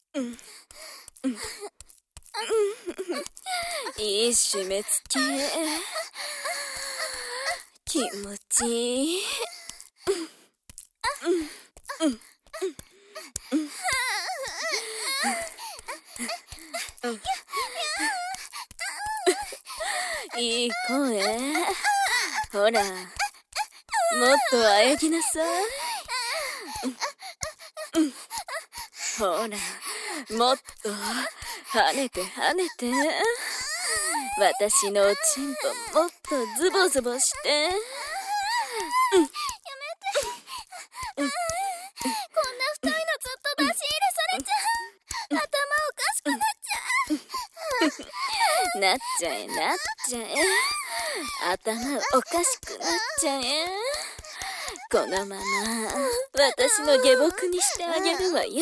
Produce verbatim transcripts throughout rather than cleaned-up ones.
うん、うん、いい締め付け。気持ちいい。うん、うん、うん、うん。いい声。ほら、もっと喘ぎなさい。うん、うん、ほら、もっと跳ねて跳ねて。私のおちんぽもっとズボズボして。うん、やめて。 うん、こんな太いのずっと出し入れされちゃう。頭おかしくなっちゃう。なっちゃえなっちゃえ。頭おかしくなっちゃえ。このまま私の下僕にしてあげるわよ。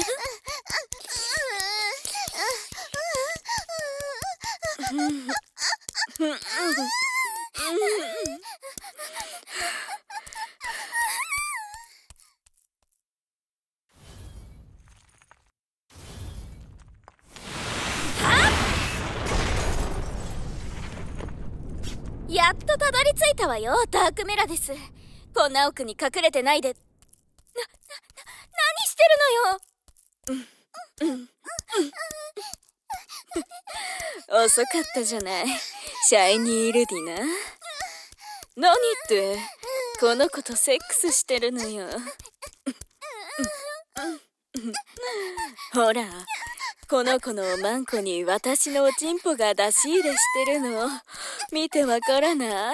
やっとたどり着いたわよ、ダークメラです。こんな奥に隠れてないで。な、な、な、何してるのよ。 うん、うん、うん。遅かったじゃない、シャイニールディナ。何ってこの子とセックスしてるのよ。ほら、この子のおまんこに私のおちんぽが出し入れしてるの見てわからない？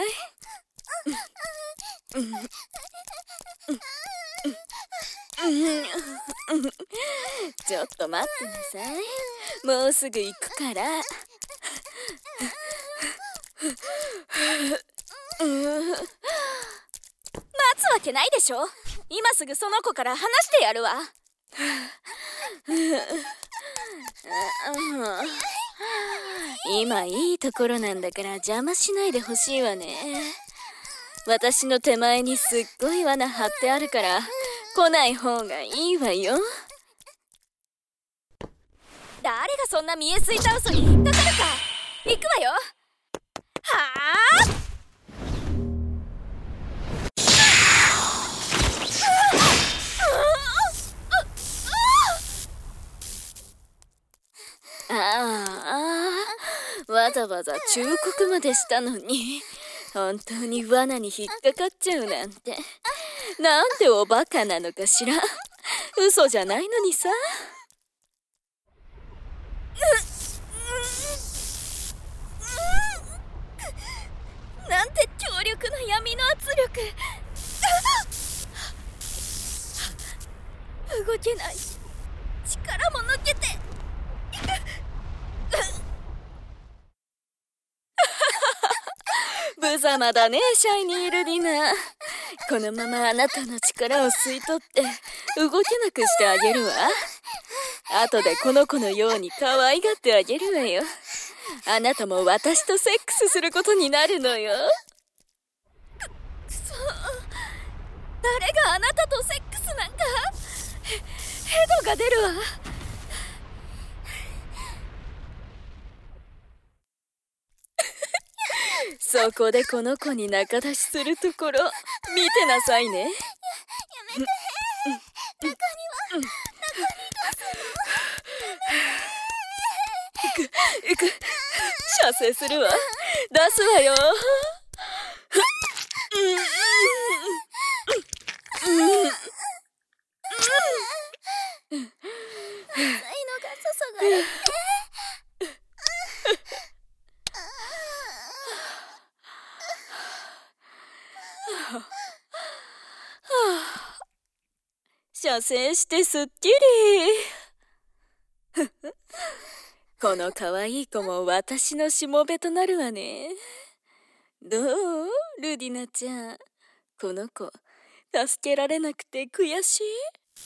ちょっと待ってなさい、もうすぐ行くから。 待つわけないでしょ。今すぐその子から話してやるわ。 今いいところなんだから邪魔しないでほしいわね。私の手前にすっごい罠張ってあるから来ない方がいいわよ。 誰がそんな見えすいた嘘に引っかかるか。行くわよ。はあ。 ああ、わざわざ忠告までしたのに本当に罠に引っかかっちゃうなんて、なんておバカなのかしら。嘘じゃないのにさ。 なんて強力な闇の圧力。動けない。力も抜けて。 無様だね、シャイニールディナ。このままあなたの力を吸い取って動けなくしてあげるわ。後でこの子のように可愛がってあげるわよ。あなたも私とセックスすることになるのよ。 く、くそ。誰があなたとセックスなんか。へ、ヘドが出るわ。 そこでこの子に仲出しするところ見てなさいね。や、やめて。中には、中にどうするの？ 行く、行く。射精するわ。出すわよ。 熱いのが注がれて。 射精してすっきり。この可愛い子も私のしもべとなるわね。どう？ルディナちゃん。この子助けられなくて悔しい？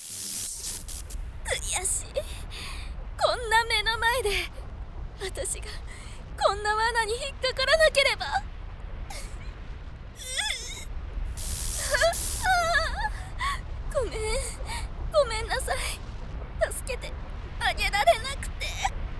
悔しい。こんな目の前で私がこんな罠に引っかからなければ。ごめん、ごめんなさい。助けてあげられなくて。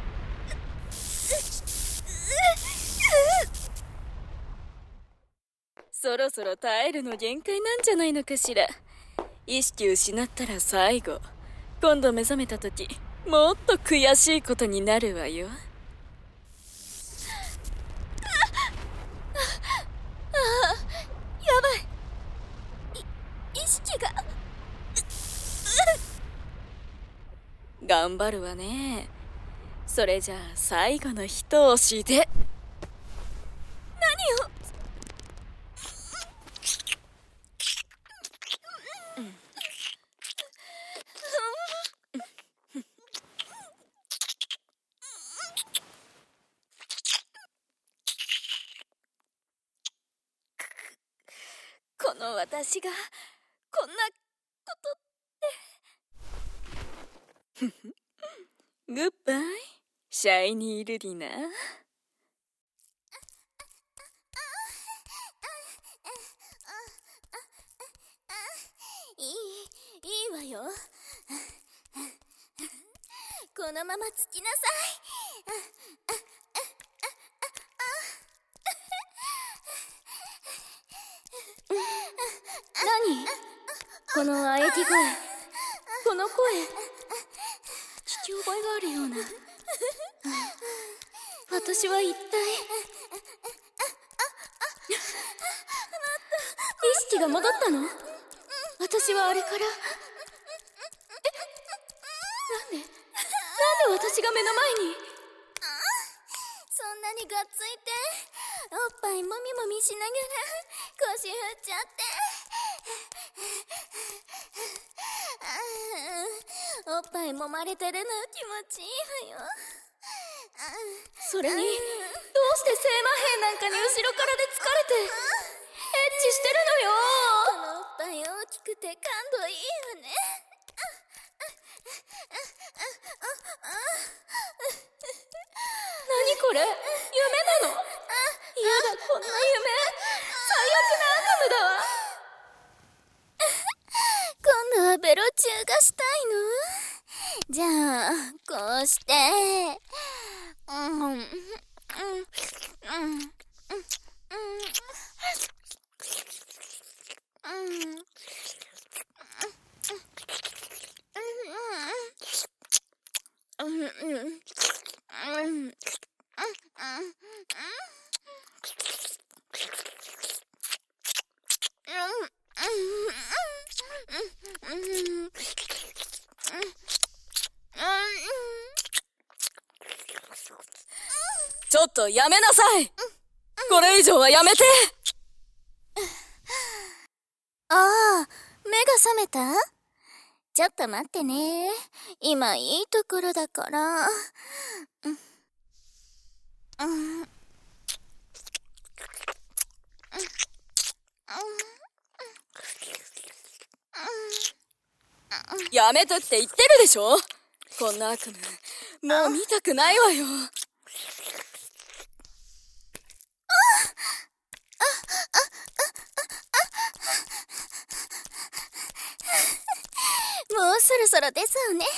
そろそろ耐えるの限界なんじゃないのかしら。意識失ったら最後。今度目覚めた時、もっと悔しいことになるわよ。 やばい。い意識が。 頑張るわね。それじゃあ最後の一押しで。 何を。この私がこんなことって。 グッバイ、シャイニールディナ。 いい、いいわよ。このままつきなさい。 何？この喘ぎ声、この声、聞き覚えがあるような。私は一体。意識が戻ったの？私はあれから。え？なんで？なんで私が目の前に？ そんなにがっついて、おっぱいもみもみしながら腰振っちゃって。おっぱい揉まれてるの気持ちいいわよ。 それに、どうして聖魔兵なんかに後ろからで疲れてエッチしてるのよ。 このおっぱい大きくて感度いいわね。 何これ？夢なの？嫌だ、こんな夢。最悪な悪夢だわ。 今度はベロチューがしたいの？じゃあこうして、うんうんうんうんちょっとやめなさい。これ以上はやめて。 ああ、目が覚めた？ちょっと待ってね。今いいところだから。うんうん、 やめてって言ってるでしょ。こんな悪夢もう見たくないわよ。 もうそろそろですわね。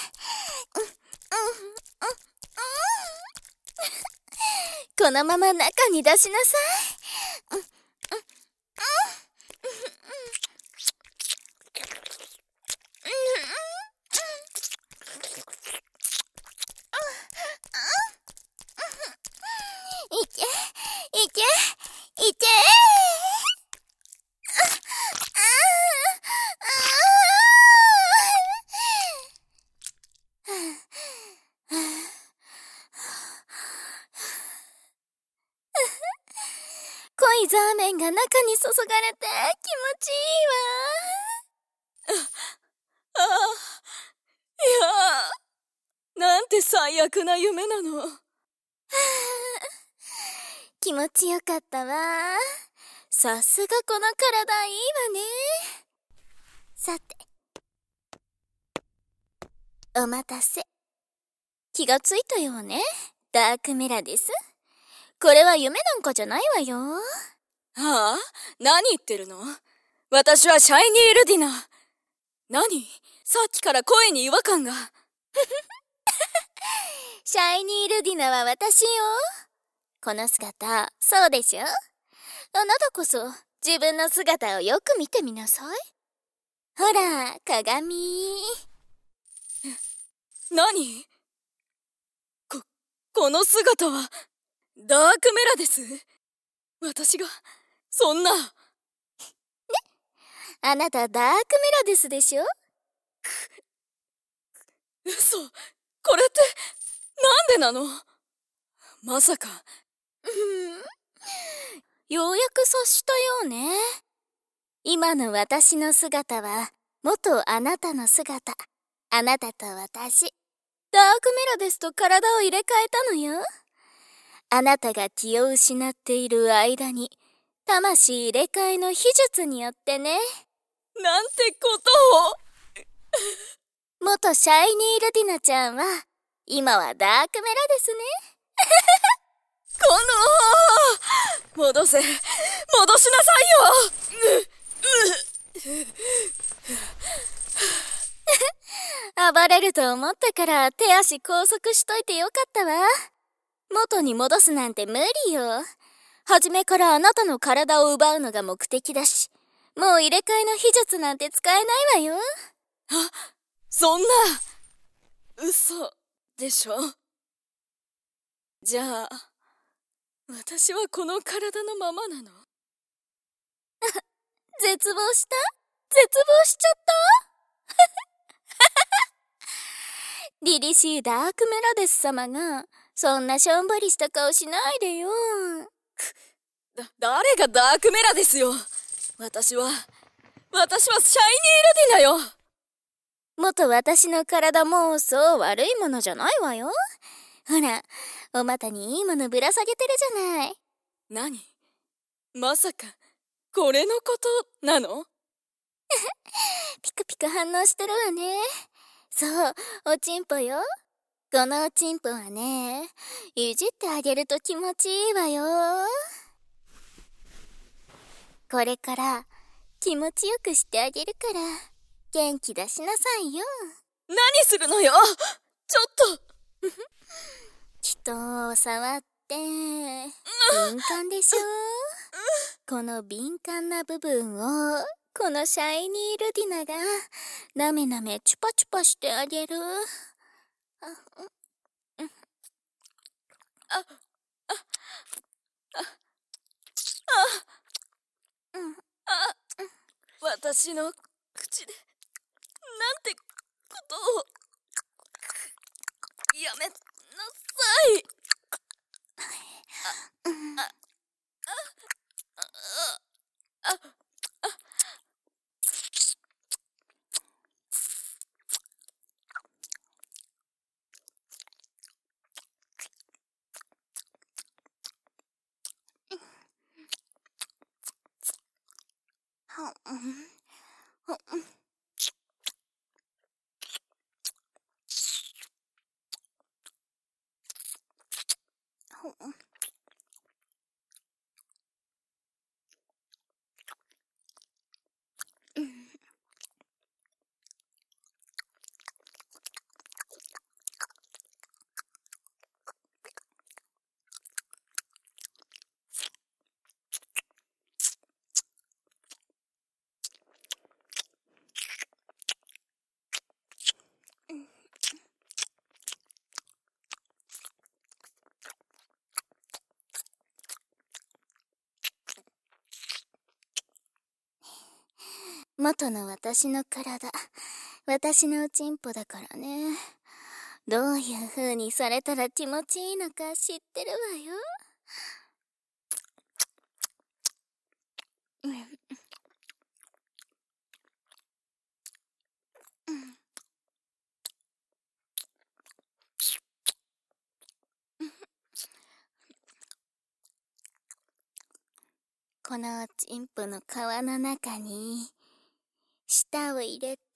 このまま中に出しなさい。いけ、いけ、いけ。濃いザーメンが中に注がれて気持ちいいわ。 ああ、いや、なんて最悪な夢なの。 気持ちよかったわ。さすがこの体いいわね。さて、お待たせ。気がついたようね。ダークメラです。これは夢なんかじゃないわよ。 はあ？何言ってるの？私はシャイニールディナ。何？さっきから声に違和感が。 シャイニールディナは私よ。この姿、そうでしょ？あなたこそ自分の姿をよく見てみなさい。ほら、鏡。 何？こ、この姿は、ダークメラです。私が、そんな。ね、 あなたダークメラですでしょ？ 嘘。これって、なんでなの？まさか。 ようやく察したようね。今の私の姿は、元あなたの姿。あなたと私。ダークメラですと体を入れ替えたのよ。あなたが気を失っている間に、魂入れ替えの秘術によってね。 なんてことを。 元シャイニールディナちゃんは、今はダークメラですね。 この戻せ、戻しなさいよ。 暴れると思ったから手足拘束しといてよかったわ。元に戻すなんて無理よ。初めからあなたの体を奪うのが目的だし、もう入れ替えの秘術なんて使えないわよ。 あ、そんな、嘘でしょ。じゃあ、私はこの体のままなの？ 絶望した？絶望しちゃった凛々しいダークメラデス様が、そんなしょんぼりした顔しないでよ。 だ、誰がダークメラですよ。私は、私はシャイニールディナよ。 元私の体もそう悪いものじゃないわよ。ほら、お股にいいものぶら下げてるじゃない。 何？まさか、これのことなの？ ピクピク反応してるわね。そう、おちんぽよ。このおちんぽはね、いじってあげると気持ちいいわよ。これから気持ちよくしてあげるから、元気出しなさいよ。 何するのよ！ちょっと人を触って、敏感でしょ？この敏感な部分を、このシャイニールディナが、なめなめチュパチュパしてあげる。あ、うん、あ、あ、あ、 あ、あ、私の口で、なんてことを、やめなさい。あ、あ、あ、あ、あ、あ、 元の私の体、私のおちんぽだからね。どういう風にされたら気持ちいいのか知ってるわよ。うんうんこのおちんぽの皮の中に舌を入れて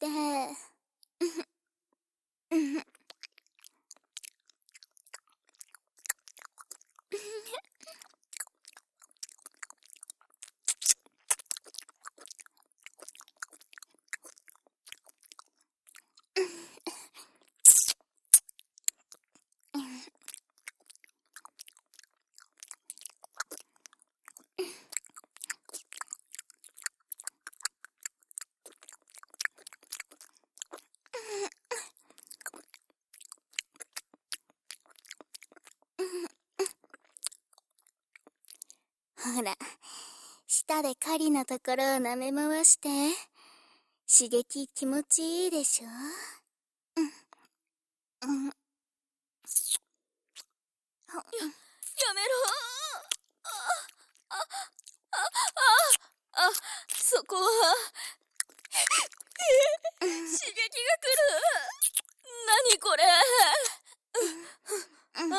ほら、舌で狩りのところを舐め回して、刺激気持ちいいでしょ。うんうん。や、 やめろ。あ、あ、あ、あ、あ、そこは刺激が来る。何これ。 うんうんうん。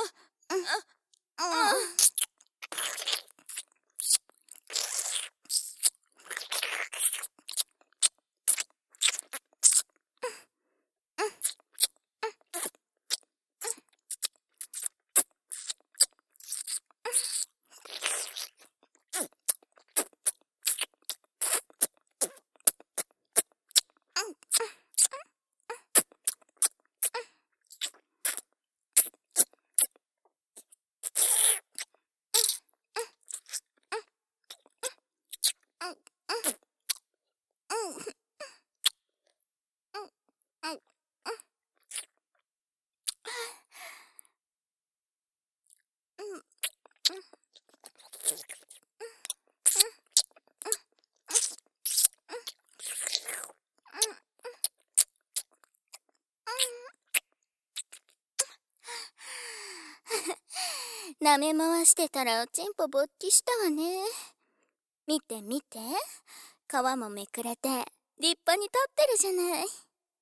舐め回してたらおちんぽ勃起したわね。見て見て、皮もめくれて立派に立ってるじゃない。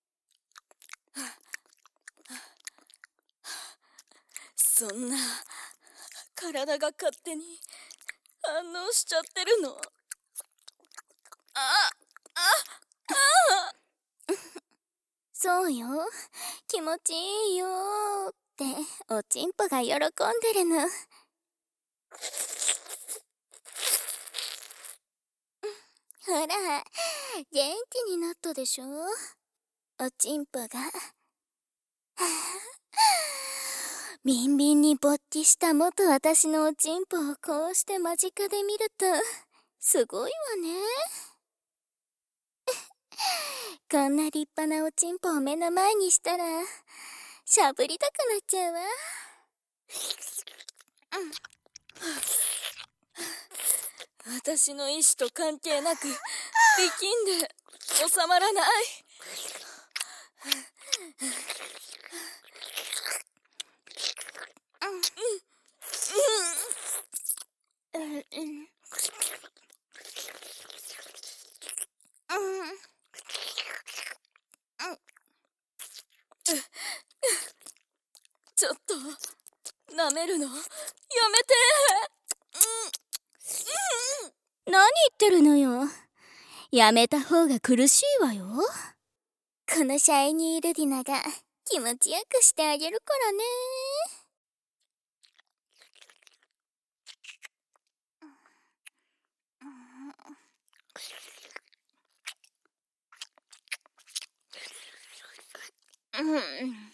そんな、体が勝手に反応しちゃってるの。あ、あ、あ。 そうよ、気持ちいいよーっておちんぽが喜んでるの。ほら、元気になったでしょ、おちんぽが。ビンビンに勃起した元私のおちんぽをこうして間近で見るとすごいわね。こんな立派なおちんぽを目の前にしたらしゃぶりたくなっちゃうわ。 私の意志と関係なく力んで収まらない。ちょっと舐めるのやめて。 何言ってるのよ。やめた方が苦しいわよ。このシャイニールディナが気持ちよくしてあげるからね。うんうん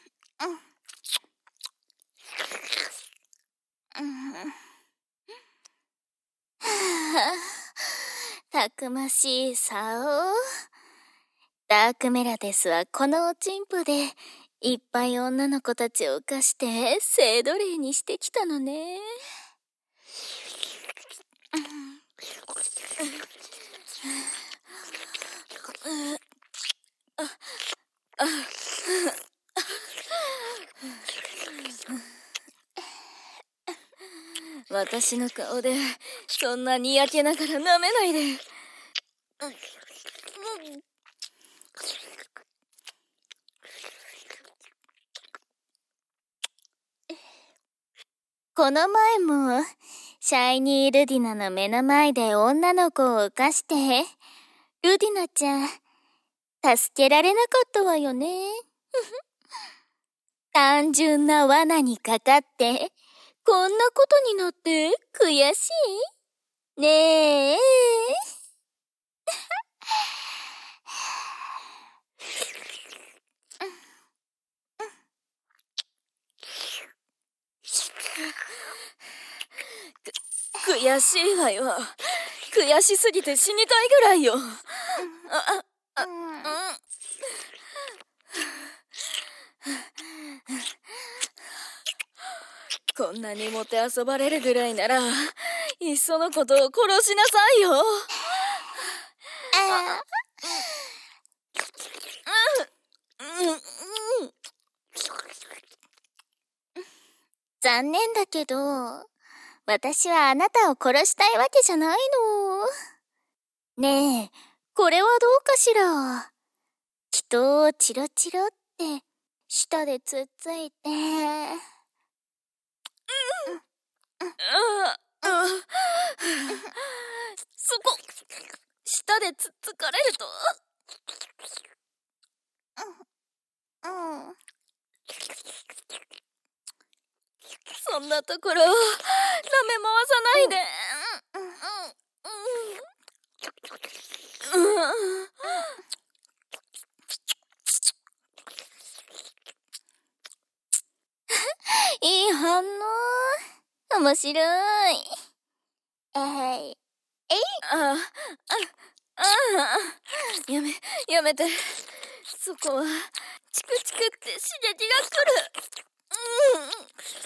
たくましいさお。ダークメラデスはこのおちんぽでいっぱい女の子たちを犯して性奴隷にしてきたのね。 私の顔でそんなにやけながら舐めないで。 この前もシャイニールディナの目の前で女の子を犯してルディナちゃん助けられなかったわよね。単純な罠にかかってこんなことになって悔しいねえ。 悔しいわよ。悔しすぎて死にたいぐらいよ。あ、あ、うん。こんなにもてあそばれるぐらいならいっそのことを殺しなさいよ。 あ残念だけど、私はあなたを殺したいわけじゃないの。ねえ、これはどうかしら。人をチロチロって舌でつっついて。 そこ、舌でつっつかれると。 うん。 そんなところ、舐め回さないで。 いい反応。面白い。えい。えい。 ああ、ああ、やめ、やめて。そこは、チクチクって刺激が来る。うん。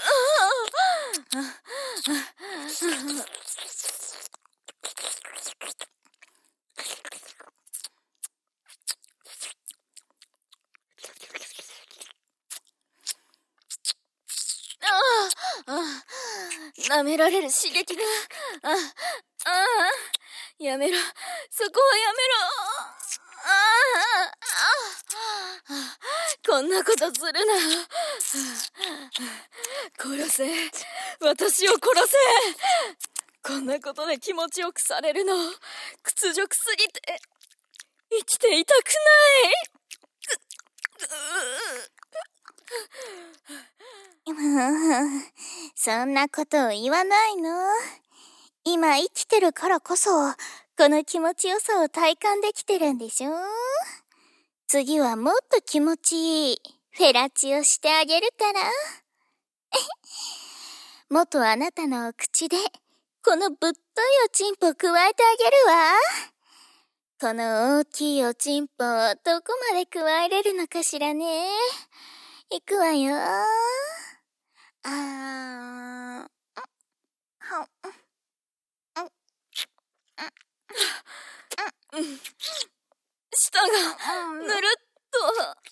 舐められる刺激が。あ、ああ、やめろ。そこはやめろ。ああ、あこんなことするな。殺せ。私を殺せ。こんなことで気持ちよくされるの屈辱すぎて生きていたくない。 そんなことを言わないの。今生きてるからこそこの気持ちよさを体感できてるんでしょ。次はもっと気持ちいいフェラチをしてあげるから。もっとあなたのお口でこのぶっといおちんぽ加えてあげるわ。この大きいおちんぽをどこまで加えれるのかしらね。いくわよ。あー舌がぬるっと。あ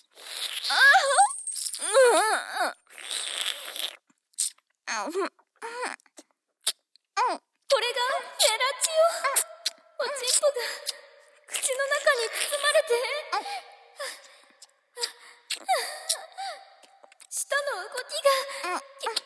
あ、うん。これがフェラチオ。おちんぽが口の中に包まれて、舌の動きがき気持ちいい。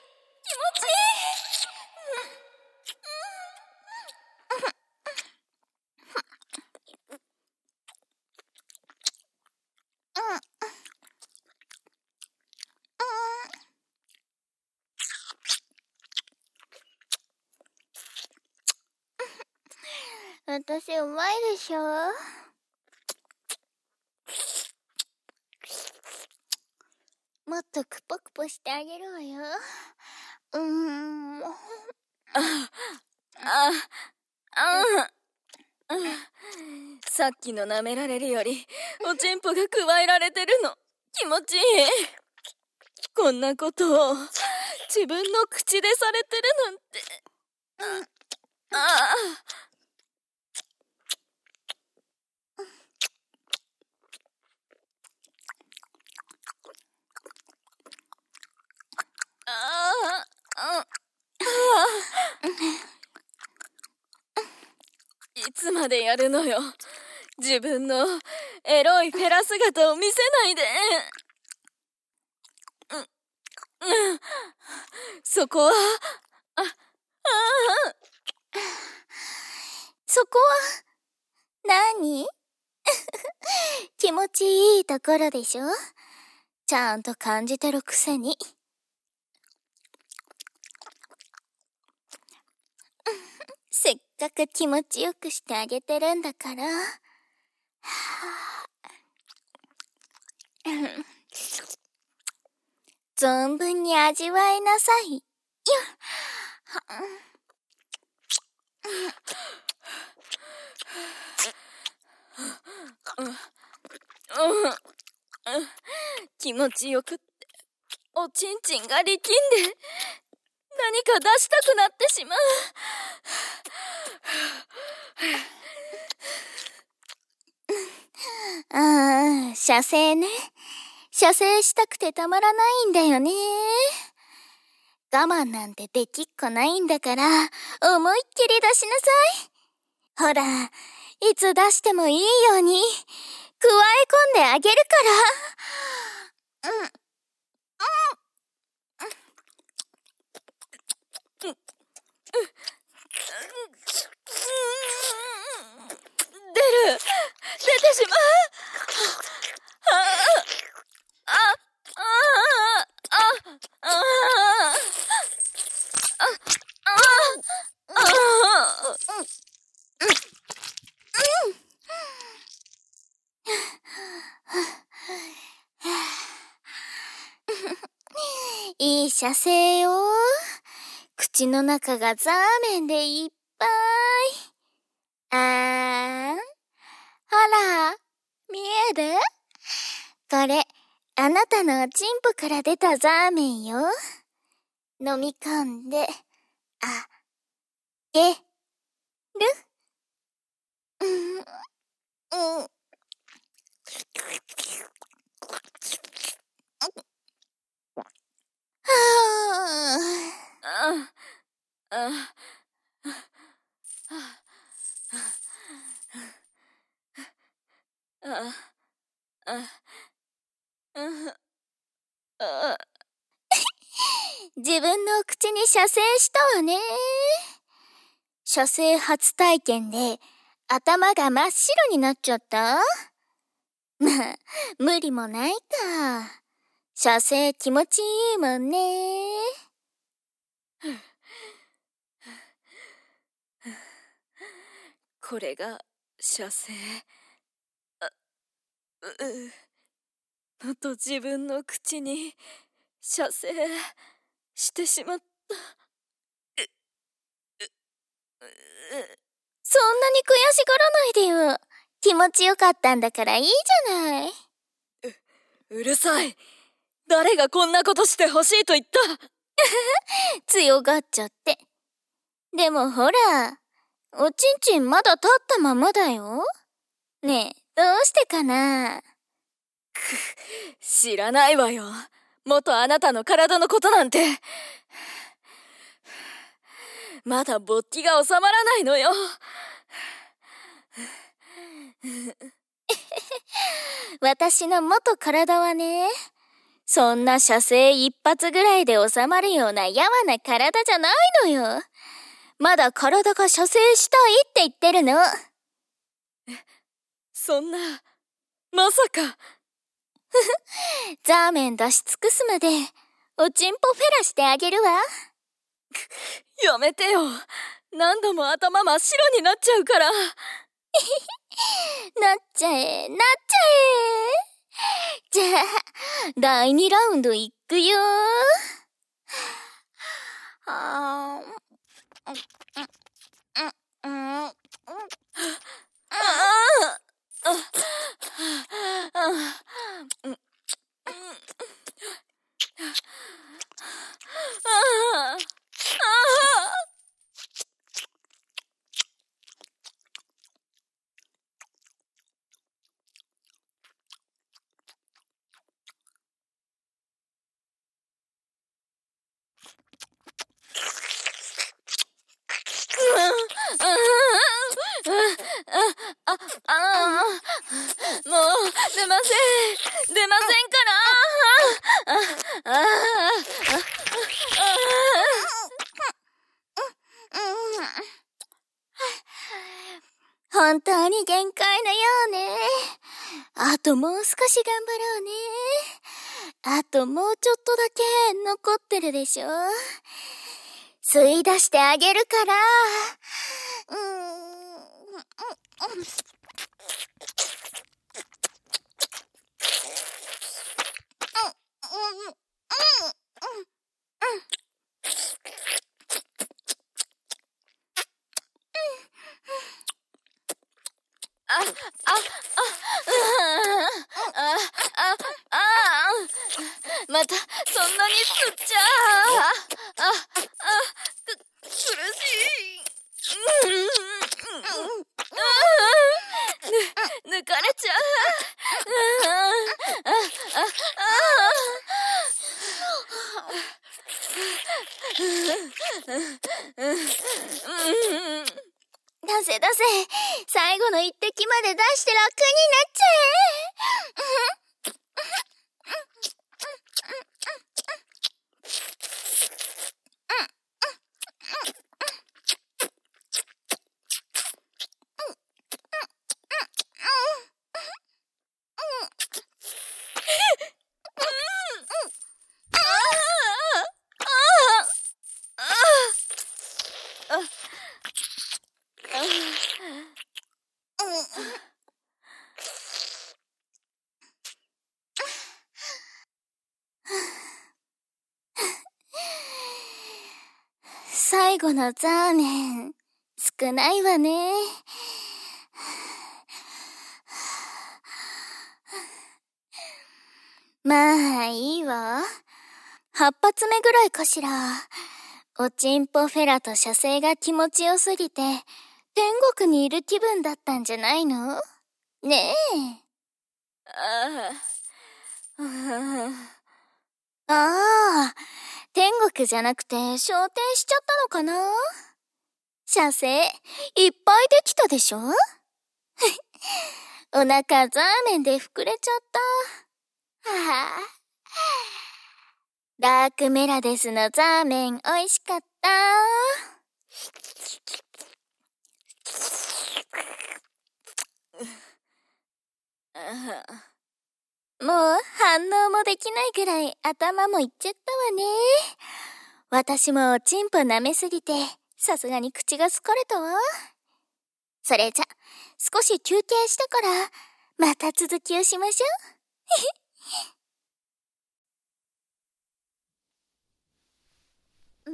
私うまいでしょ。もっとクポクポしてあげるわよ。うーん。ああ、あ、あ、さっきの舐められるよりおちんぽが加えられてるの気持ちいい。こんなことを自分の口でされてるなんて。ああ。ああ、いつまでやるのよ。自分のエロいフェラ姿を見せないで。うん、うん、そこは、あ、ああ。 そこは何？気持ちいいところでしょ？ちゃんと感じてるくせに。せっかく気持ちよくしてあげてるんだから。存分に味わいなさいよ。 うんうんうん、気持ちよくっておちんちんが力んで何か出したくなってしまう。 ああ、射精ね。射精したくてたまらないんだよね。我慢なんてできっこないんだから、思いっきり出しなさい。ほら、いつ出してもいいように、加え込んであげるから。うん。 出る。出てしまう。ああ、ああ、ああ、ああ、ああ、 いい射精よ。口の中がザーメンでいっぱい。あーん。ほら、見える？これ、あなたのチンポから出たザーメンよ。飲み込んで、あ、げ、る？うん、うん。はああ、ああ、ああ、 自分の口に射精したわね。射精初体験で頭が真っ白になっちゃった？まあ、無理もないか。射精気持ちいいもんね。 これが射精。あ、う、う、もっと自分の口に射精してしまった。 そんなに悔しがらないでよ。気持ちよかったんだからいいじゃない。 う、うるさい。誰がこんなことしてほしいと言った？ 強がっちゃって。でもほら、おちんちんまだ立ったままだよ。ねえ、どうしてかな？ く、知らないわよ。もっとあなたの体のことなんて。まだ勃起が収まらないのよ。 私の元体はね、そんな射精一発ぐらいで収まるようなやわな体じゃないのよ。まだ体が射精したいって言ってるの。 え、そんな、まさか。 ザーメン出し尽くすまで、おちんぽフェラしてあげるわ。 やめてよ。何度も頭真っ白になっちゃうから。 なっちゃえ、なっちゃえ。じゃあ、だいにラウンドいくよ。あー、うん、うん、うん。もう出ません出ませんから。本当に限界のようね。あともう少し頑張ろうね。あともうちょっとだけ残ってるでしょ。吸い出してあげるから。うーん。あ、あ、あ、あ、あ、あ、あ、また、そんなに吸っちゃあ、く、苦しい。うん、ああ、ぬ、抜かれちゃう。ああ、あ、あ、 出せ出せ、最後の一滴まで出して楽になっちゃ最後のザーメン、少ないわね。まあいいわ。八発目ぐらいかしら。おちんぽフェラと射精が気持ちよすぎて、天国にいる気分だったんじゃないの？ねえ。 ああ、 ああ、天国じゃなくて昇天しちゃったのかな？射精いっぱいできたでしょ？お腹ザーメンで膨れちゃった。はあ、ダークメラデスのザーメンおいしかった。もう反応もできないぐらい頭もいっちゃったわね。私もおちんぽ舐めすぎてさすがに口が疲れたわ。それじゃ少し休憩したからまた続きをしましょう。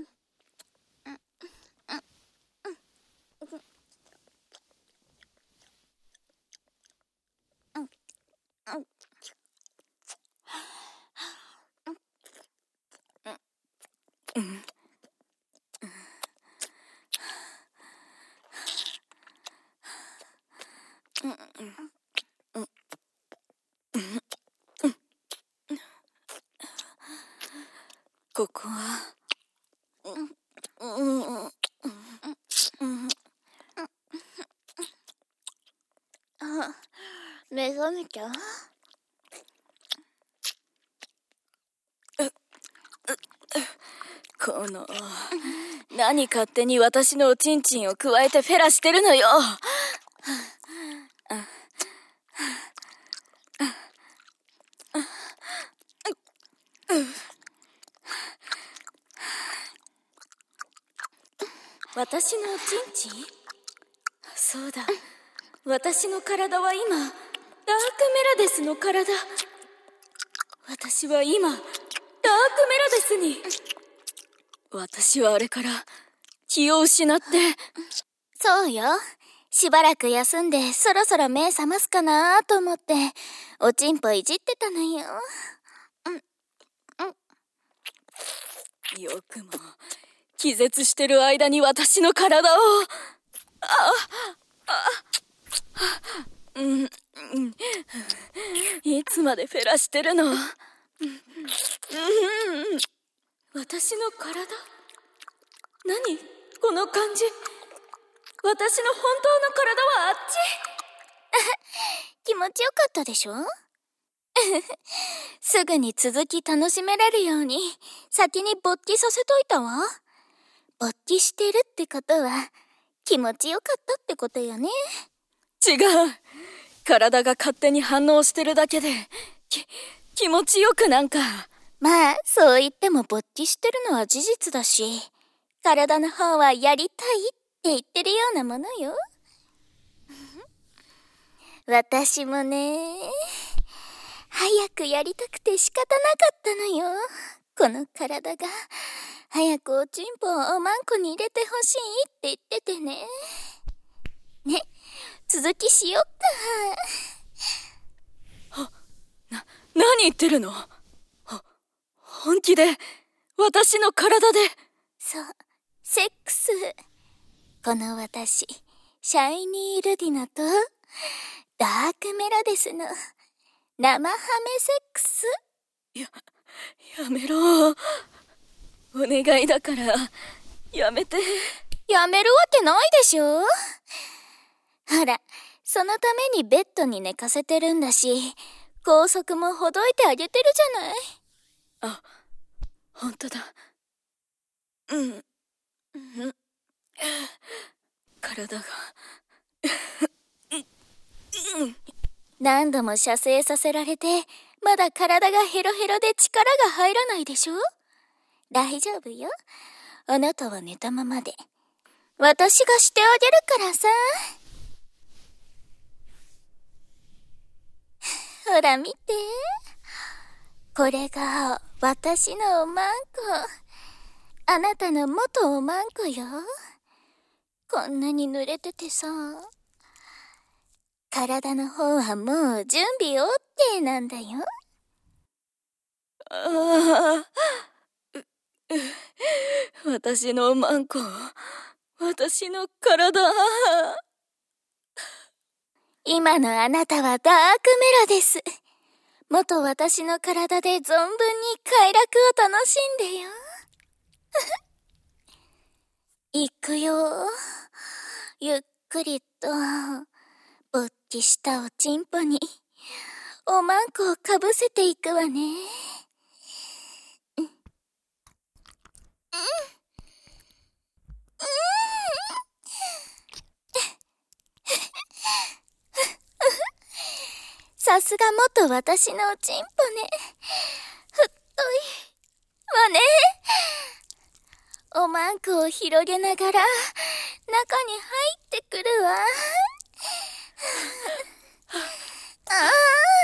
ここは、うんうんうん、 あ、目覚めきゃ。 この、何勝手に私のおちんちんをくわえてフェラしてるのよ。私のおちんちん？そうだ。私の体は今、ダークメラデスの体。私は今、ダークメラデスに。私はあれから気を失って。 そうよ。しばらく休んでそろそろ目覚ますかなと思っておちんぽいじってたのよ。 よくも気絶してる間に私の体を。ああうん、うん、いつまでフェラしてるの？うん、うん、私の体？何この感じ？私の本当の体はあっち。気持ちよかったでしょ？すぐに続き楽しめれるように先に勃起させといたわ。勃起してるってことは気持ちよかったってことよね。 違う。体が勝手に反応してるだけでき気持ちよくなんか。 まあそう言っても勃起してるのは事実だし、体の方はやりたいって言ってるようなものよ。私もね、早くやりたくて仕方なかったのよ。この体が早くおちんぽをおまんこに入れてほしいって言っててね。ね、続きしよっか。は、な、何言ってるの？は、本気で私の体で。 そう、セックス。この私、シャイニー・ルディナとダークメラデスの生ハメセックス。 や、やめろ。お願いだから、やめて。 やめるわけないでしょ。ほら、そのためにベッドに寝かせてるんだし、高速もほどいてあげてるじゃない。 あ、ほんとだ。うん。うん。体が。 何度も射精させられて、まだ体がヘロヘロで力が入らないでしょ。大丈夫よ。あなたは寝たままで。私がしてあげるからさ。ほら見て。これが私のおまんこ。あなたの元おまんこよ。こんなに濡れててさ。体の方はもう準備 オーケー なんだよ。 ああ、私のおまんこ、私の体。 今のあなたはダークメラです。元私の体で存分に快楽を楽しんでよ。行くよ。ゆっくりと、ぼっちしたおちんぽに、おまんこをかぶせていくわね。うん。うん。さすが元私のおちんぽね。ふっといわね。おまんこを広げながら中に入ってくるわ。あ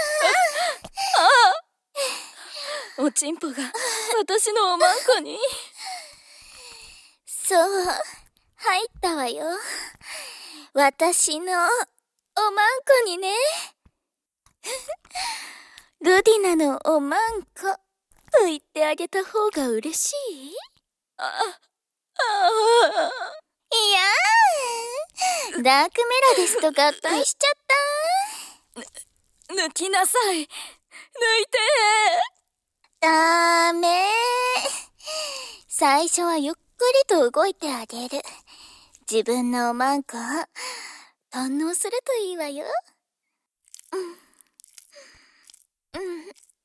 あ、おちんぽが私のおまんこに。 そう、入ったわよ。私のおまんこにね。ルディナのおまんこと言ってあげた方が嬉しい？ あ、あいやー、ダークメラデスと合体しちゃった。 ぬ、抜きなさい。抜いて。 ダメー。最初はゆっくりと動いてあげる。自分のおまんこを堪能するといいわよ。うん。うん。うん。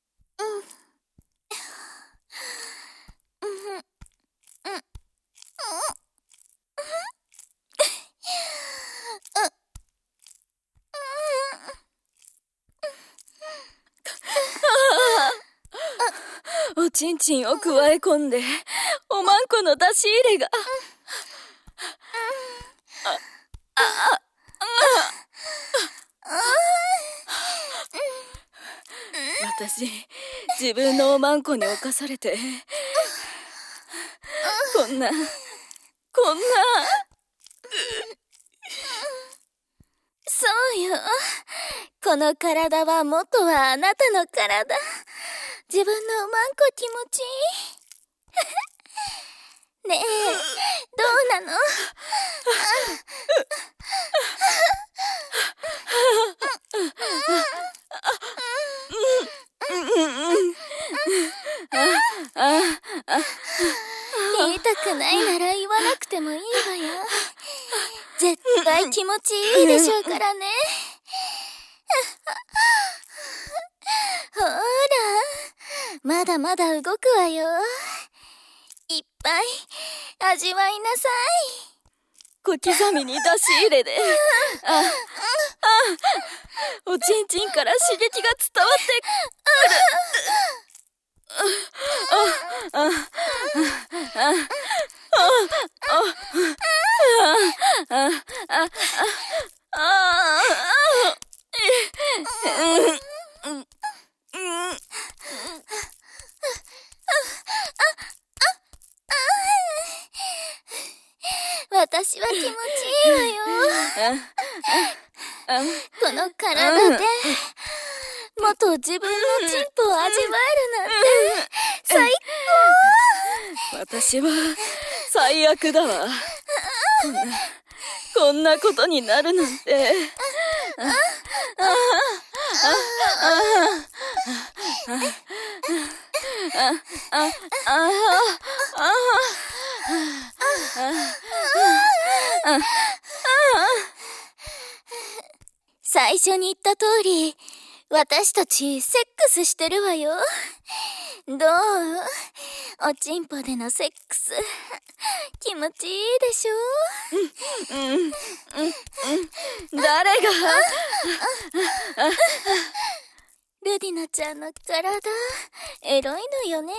うん。うん。 おちんちんをくわえ込んで、おまんこの出し入れが。あ、あ、あ、私、自分のおまんこに侵されて、こんな、こんな。 そうよ。この体は元はあなたの体。自分のおまんこ気持ちいい。ねえ、どうなの？言いたくないなら言わなくてもいいわよ。絶対気持ちいいでしょうからね。ほら、まだまだ動くわよ。いっぱい味わいなさい。 小刻みに出し入れで、あ、あ、おちんちんから刺激が伝わってくる。あ、あ、あ、あ、あ、あ、あ、あ、あ、 私は気持ちいいわよ。この体で元自分のチンポを味わえるなんて最高。 私は最悪だわ。こんな、こんなことになるなんて。あああああ最初に言った通り、私たちセックスしてるわよ。どう？おちんぽでのセックス、気持ちいいでしょ？ うん、うん、うん、うん。誰が？ ルディナちゃんの体、エロいのよね。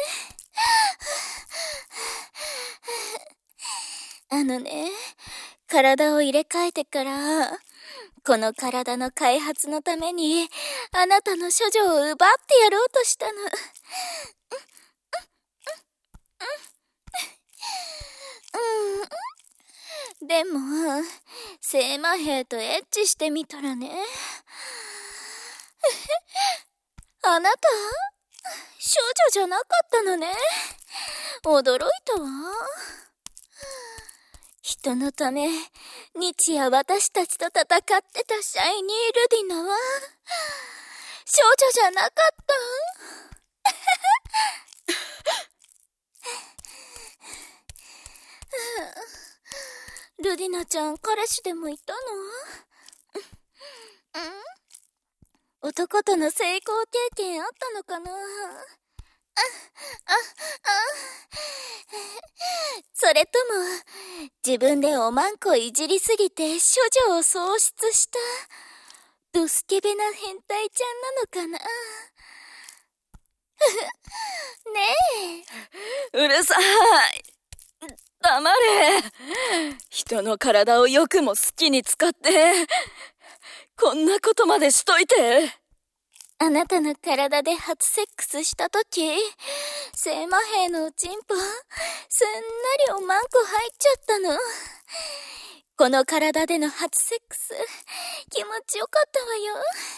あのね、体を入れ替えてから、この体の開発のために、あなたの処女を奪ってやろうとしたの。でも、聖魔兵とエッチしてみたらね。あなた、少女じゃなかったのね。驚いたわ。人のため、日夜私たちと戦ってたシャイニー・ルディナは、少女じゃなかった。ルディナちゃん、彼氏でもいたの？男との成功経験あったのかな？あ、あ、あ、それとも、自分でおまんこいじりすぎて処女を喪失した、ドスケベな変態ちゃんなのかな？ねえ。うるさい。黙れ。人の体をよくも好きに使って、こんなことまでしといて。 あなたの体で初セックスしたとき、聖魔兵のおちんぽ、すんなりおまんこ入っちゃったの。この体での初セックス、気持ちよかったわよ。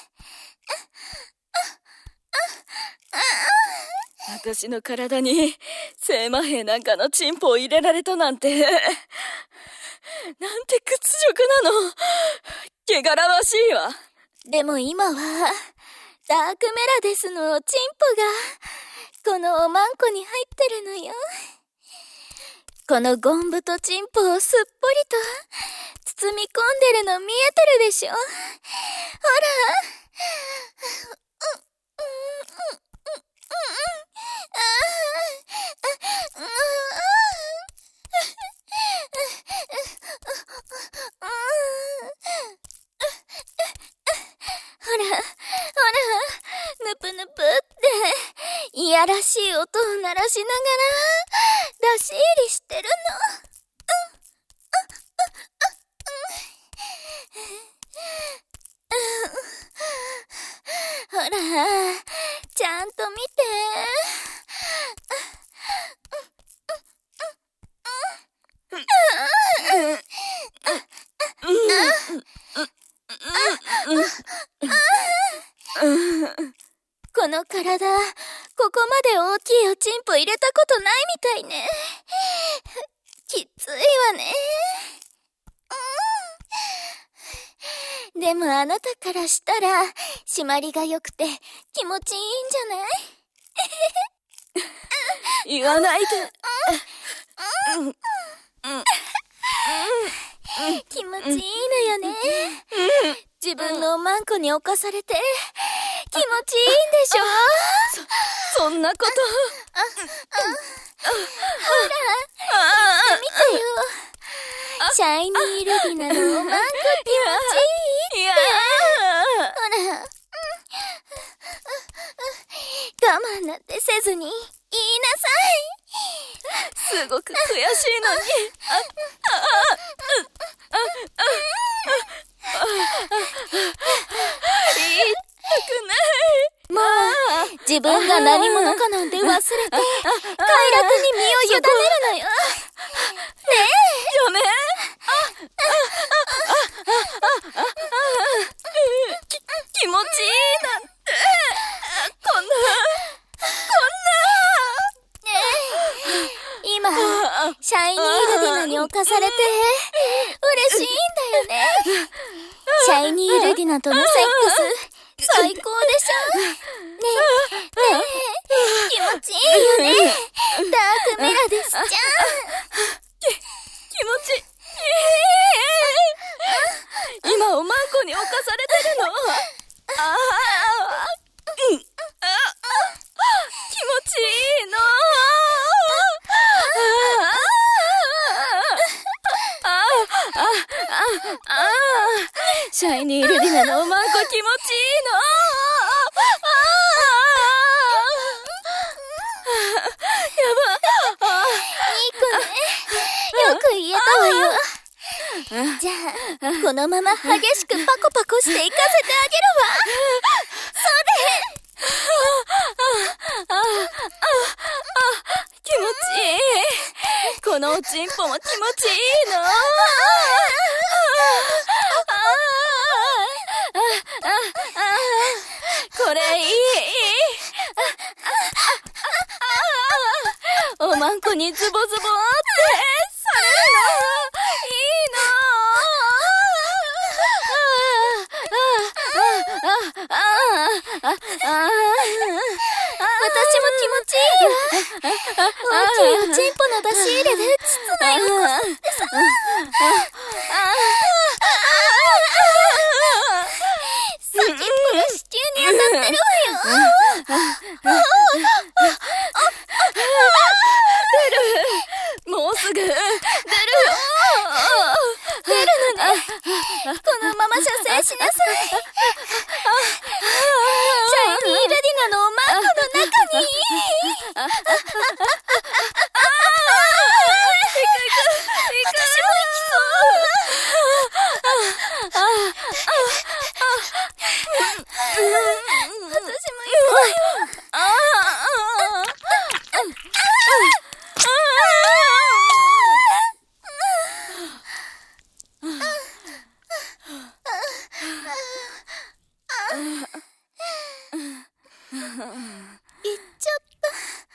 私の体に聖魔兵なんかのチンポを入れられたなんて、なんて屈辱なの。汚らわしいわ。 でも今は、ダークメラデスのおちんぽが、このおまんこに入ってるのよ。このゴンブとチンポをすっぽりと、包み込んでるの見えてるでしょ？ほら。ほら、ほら、ぬぷぬぷって、いやらしい音を鳴らしながら、出し入りしてるの。ほら、ちゃんと見て。この体、ここまで大きいおちんぽ入れたことないみたいね。きついわね。でもあなたからしたら、締まりが良くて気持ちいいんじゃない？ 言わないで。 気持ちいいのよね。自分のおまんこに侵されて、気持ちいいんでしょ？ そ、そんなこと。ほら、見てよ。シャイニールディナのおまんこ気持ちいいって。いやほら。我慢なんてせずに言いなさい。すごく悔しいのに。あ、あ、あ、あ、あ、言いたくない。 もう、自分が何者かなんて忘れて、快楽に身を委ねるのよ。ねえ。 やめ。き、気持ちいいなんて。こんな、こんな。 ねえ。今、 シャイニールディナに侵されて嬉しいんだよね。シャイニールディナとのセックス最高でしょ。ねえねえ、気持ちいいよね、ダークメラデスちゃん。 き気持ちいい。今おまんこに侵されてるの。ああ、うん、あ、気持ちいいの。ああ、ああ、ああ、シャイニールディナのおまんこ気持ちいいの。 よく言えたわよ。じゃあこのまま激しくパコパコしていかせてあげるわ。そうで。 気持ちいい。このおちんぽも気持ちいいの。これいい。おまんこにズボズボってされるのいいの。 私も気持ちいいわ。大きいおちんぽの出し入れで膣内をこすってさ。先っぽが子宮に当たってるわよ。 もうすぐ出るよ。 出るのね。このまま射精しなさい。シャイニールディナのおまんこの中に。私も行きそう。私も行くわよ。行っちゃった。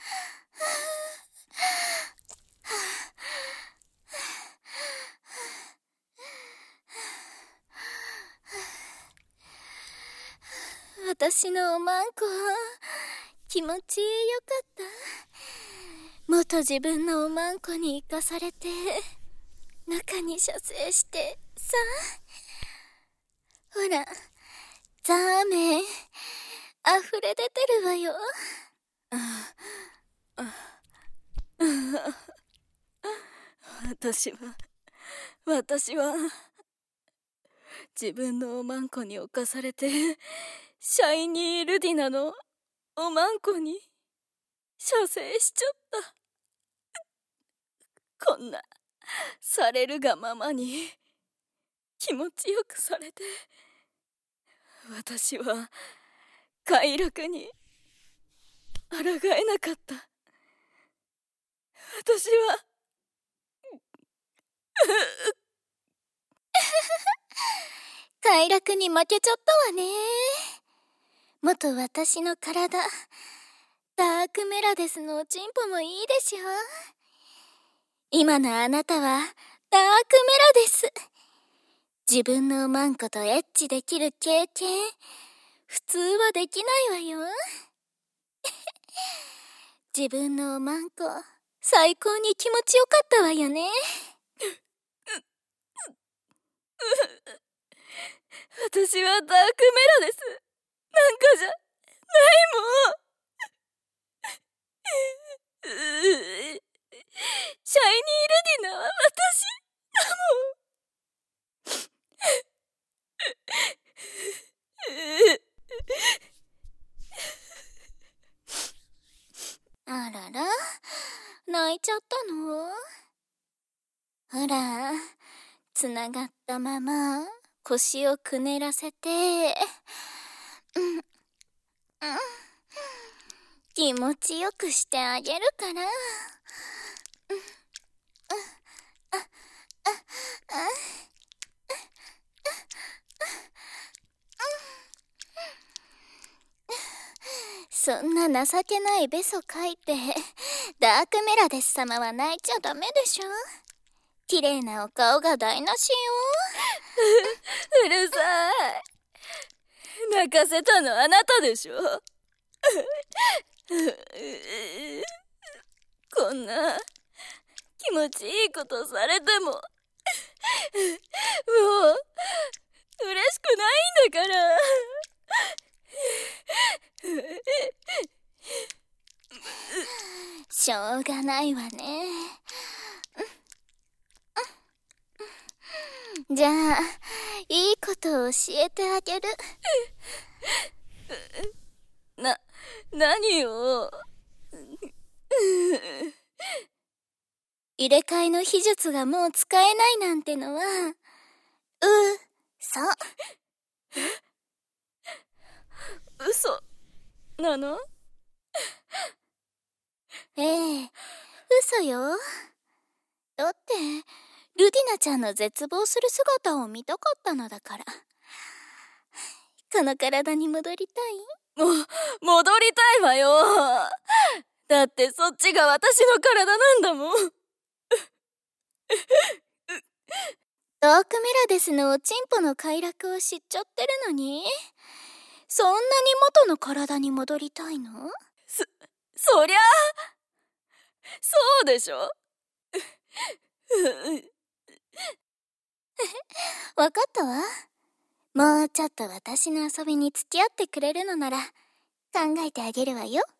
私のおまんこ気持ちよかった。元自分のおまんこに生かされて中に射精してさ。ほらザーメン溢れ出てるわよ。 私は私は自分のおまんこに侵されてシャイニールディナのおまんこに射精しちゃった。こんなされるがままに気持ちよくされて、私は快楽に抗えなかった。私は快楽に負けちゃったわね。元私の体、ダークメラデスのおちんぽもいいでしょ。今のあなたはダークメラデス。自分のおまんことエッチできる経験、普通はできないわよ。自分のおまんこ、最高に気持ちよかったわよね。 私はダークメラです。なんかじゃないもん。シャイニールディナは私だもん。あらら、泣いちゃったの？ほら、つながったまま腰をくねらせて、うん、うん、気持ちよくしてあげるから。うん、あ、あ、あ、あ、そんな情けないべそかいてダークメラデス様は泣いちゃダメでしょ。綺麗なお顔が台無しよ。 うるさい。泣かせたのあなたでしょ。こんな気持ちいいことされてももう嬉しくないんだから。 しょうがないわね。じゃあいいことを教えてあげる。 な、何を。 入れ替えの秘術がもう使えないなんてのはうそ。 嘘なの？ ええ、嘘よ。だってルディナちゃんの絶望する姿を見たかったのだから。この体に戻りたい？もう戻りたいわよ。だってそっちが私の体なんだもん。 ダークメラデスのおちんぽの快楽を知っちゃってるのに、そんなに元の体に戻りたいの？ そ、そりゃそうでしょ。 わかったわ。もうちょっと私の遊びに付き合ってくれるのなら考えてあげるわよ。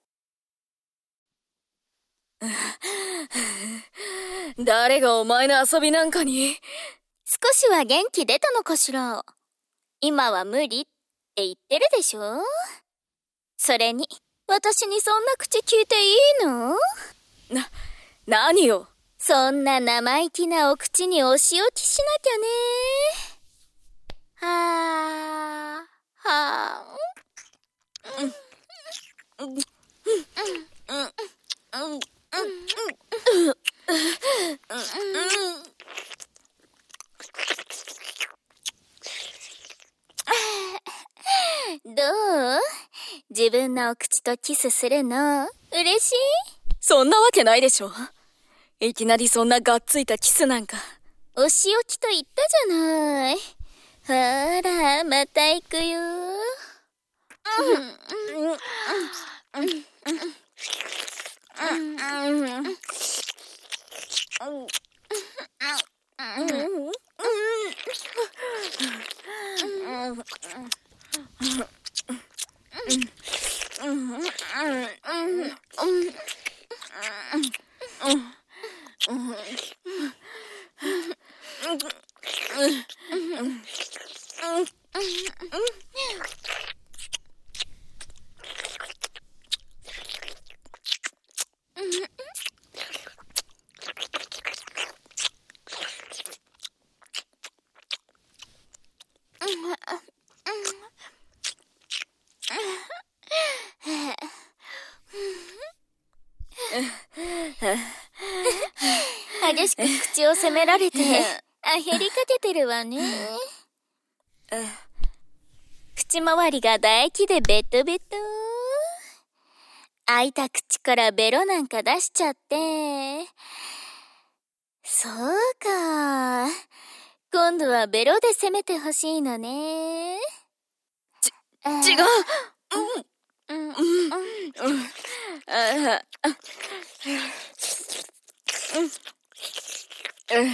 誰がお前の遊びなんかに。 少しは元気出たのかしら。今は無理って言ってるでしょ。それに私にそんな口聞いていいの？ な、何よ。 そんな生意気なお口にお仕置きしなきゃね。はあ、はあ。うん。うん。うん。うん。うん。どう？自分のお口とキスするの嬉しい？ そんなわけないでしょ。いきなりそんながっついたキスなんか。 お仕置きと言ったじゃない。ほら、また行くよ。激しく口を責められて焦りかけてるわね。口周りが唾液でベトベト。開いた口からベロなんか出しちゃって。そうか、今度はベロで攻めてほしいのね。 ち、違う。うん。うん。うん。ああ。うん。うん。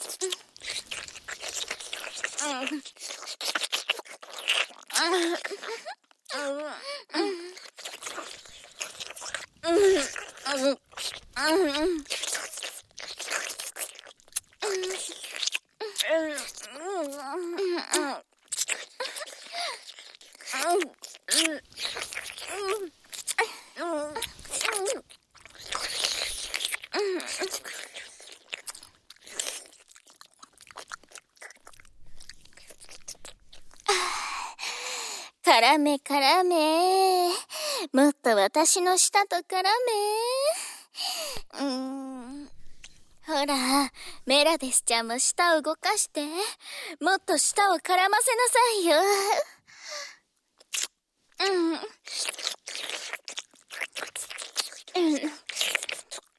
絡め絡め、もっと私の舌と絡め。うーん、ほらメラデスちゃんも舌を動かして、もっと舌を絡ませなさいよ。うん、うん、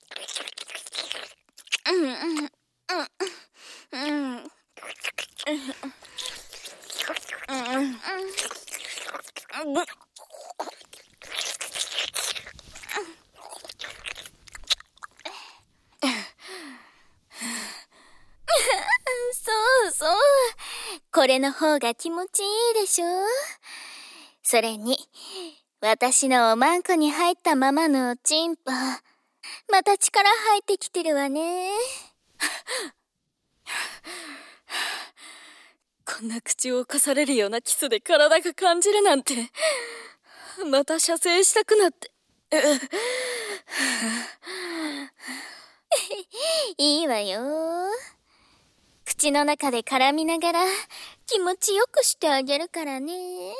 これの方が気持ちいいでしょ。それに、私のおまんこに入ったままのおちんぽ、また力入ってきてるわね。 こんな口を侵されるようなキスで体が感じるなんて、また射精したくなって。 いいわよ。口の中で絡みながら気持ちよくしてあげるからね。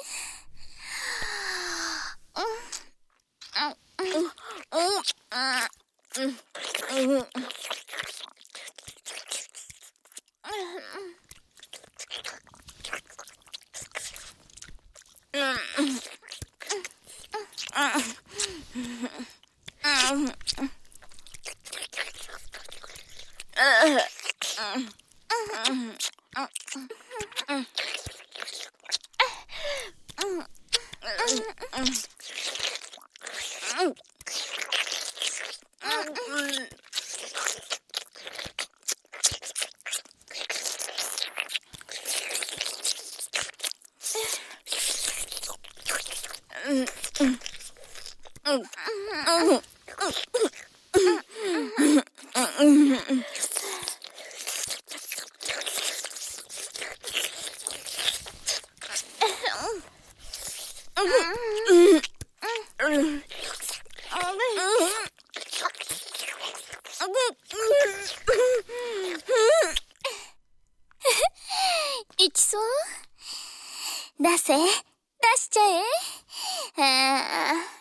いきそう？出せ、出しちゃえ。ああ。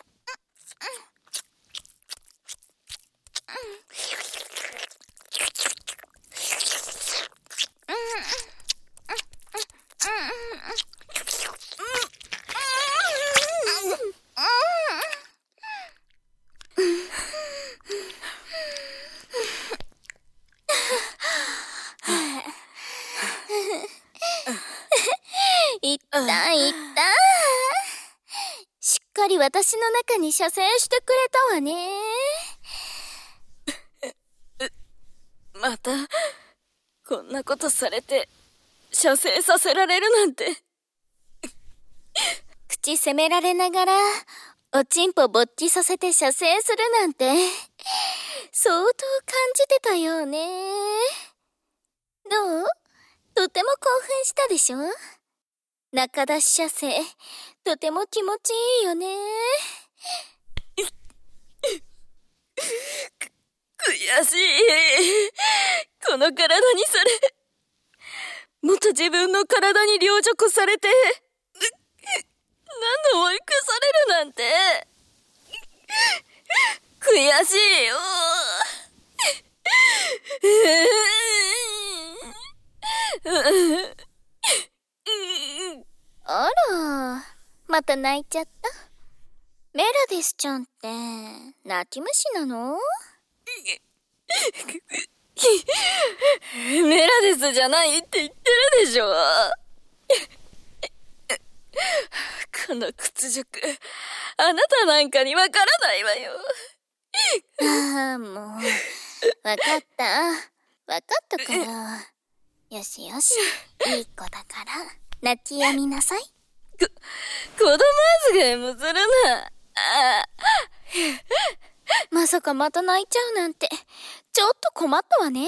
いったいった。しっかり私の中に射精してくれたわね。 またこんなことされて射精させられるなんて。 口責められながらおちんぽぼっちさせて射精するなんて相当感じてたよね。どう？とても興奮したでしょ？中出し射精、とても気持ちいいよね。 悔しい。この体にされ、もっと自分の体に凌辱されて、何度も追い越されるなんて。悔しいよ。 あら、また泣いちゃった。メラディスちゃんって泣き虫なの？ メラディスじゃないって言ってるでしょ。この屈辱、あなたなんかにわからないわよ。 ああ、もうわかったわかったから。よしよし、いい子だから泣きやみなさい。こ子供扱いもするな。あまさかまた泣いちゃうなんてちょっと困ったわね。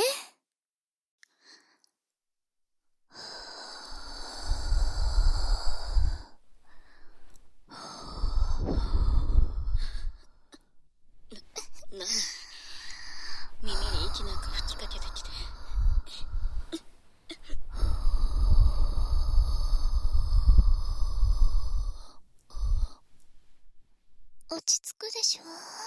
な、なに耳に息なんか吹きかけてきて。 落ち着くでしょ。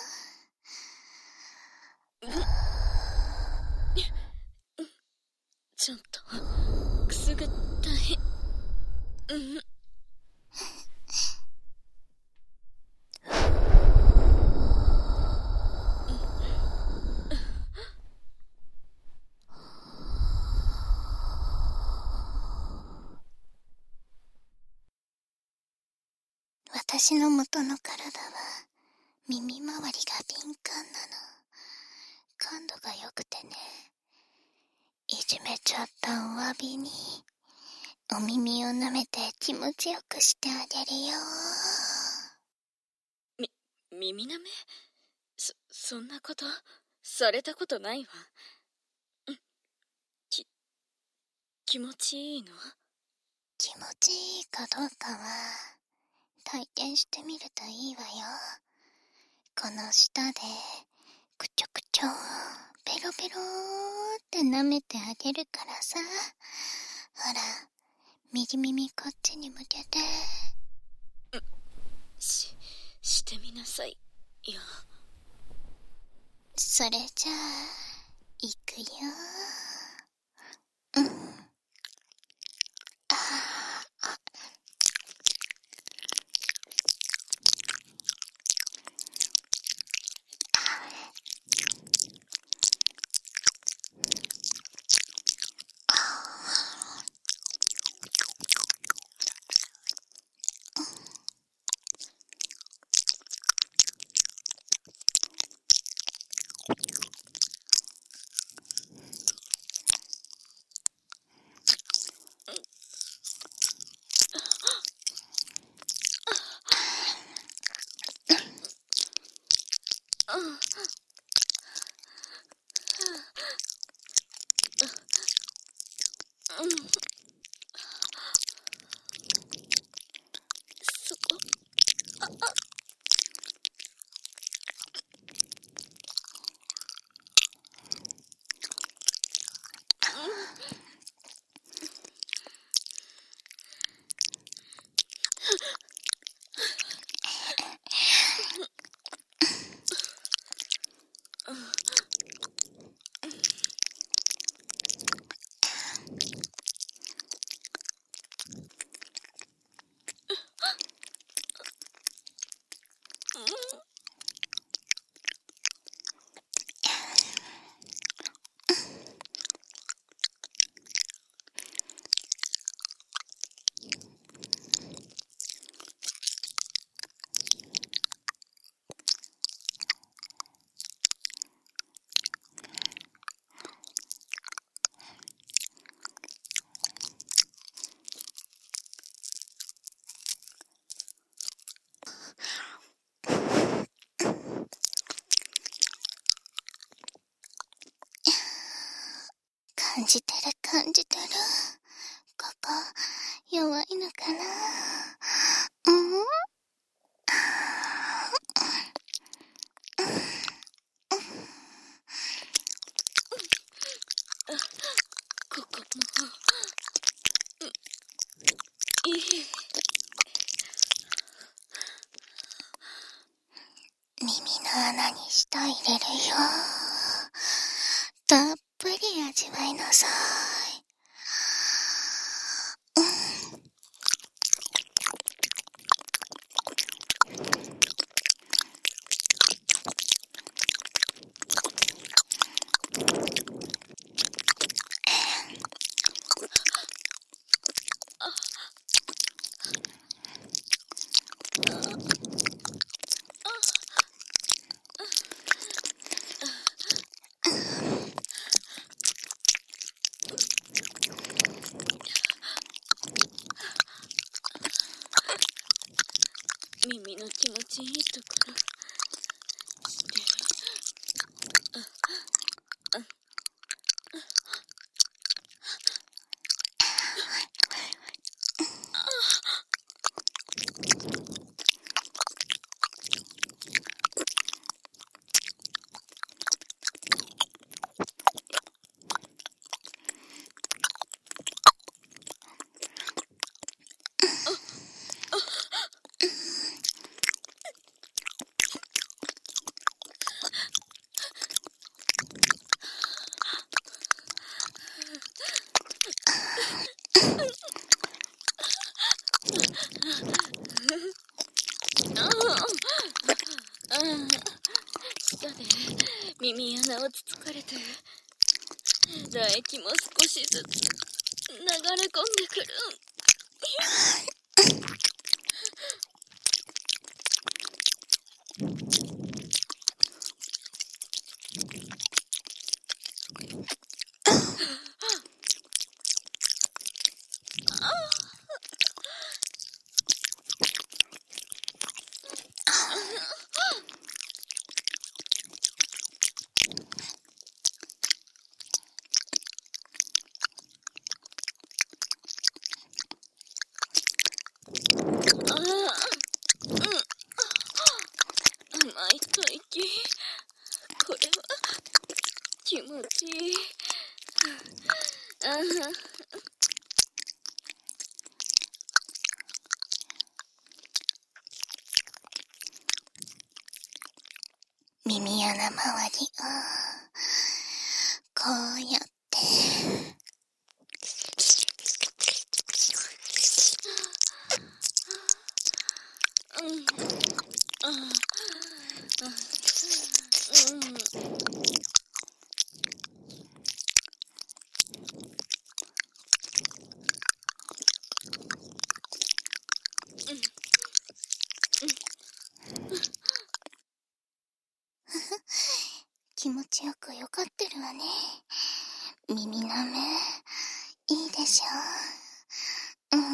ちょっとくすぐったい。うん私の元の体は耳周りが敏感なの。感度が良くてね。いじめちゃったお詫びにお耳を舐めて気持ちよくしてあげるよ。 み、耳舐め？そ、そんなこと、されたことないわ。うん。き、気持ちいいの？ 気持ちいいかどうかは、体験してみるといいわよ。この舌で、くちょくちょ、ペロペローって舐めてあげるからさ。ほら、右耳こっちに向けて。 し、してみなさいよ。 それじゃあ、いくよ。うん。ああ。 そこ、あ、あ。感じてる感じてる。ここ弱いのかな。うんここも、うん、いい。 耳の穴に舌入れるよ。たっぷり味わいなさい。 耳の気持ちいいところしてる。あ、あ、舌で耳穴をつつかれて唾液も少しずつ流れ込んでくる。ああ。 しい。ああ。 耳穴周りをこうやってうんあ気持ちよくよかってるわね。耳なめいいでしょ。うん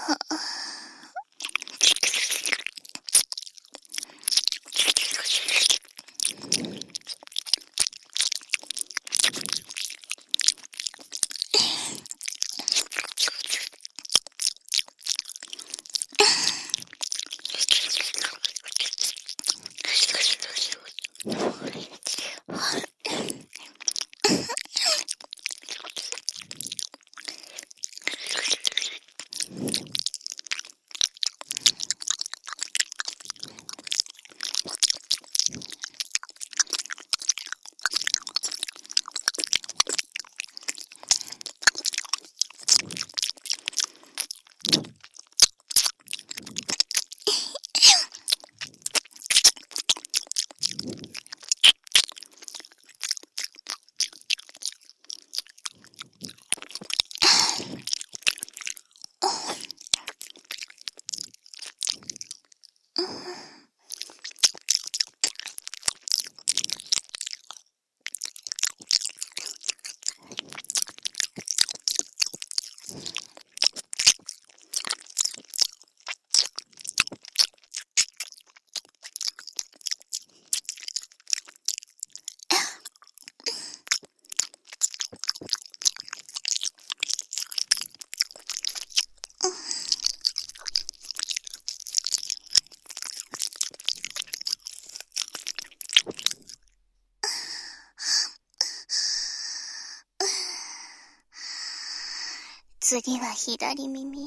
次は左耳。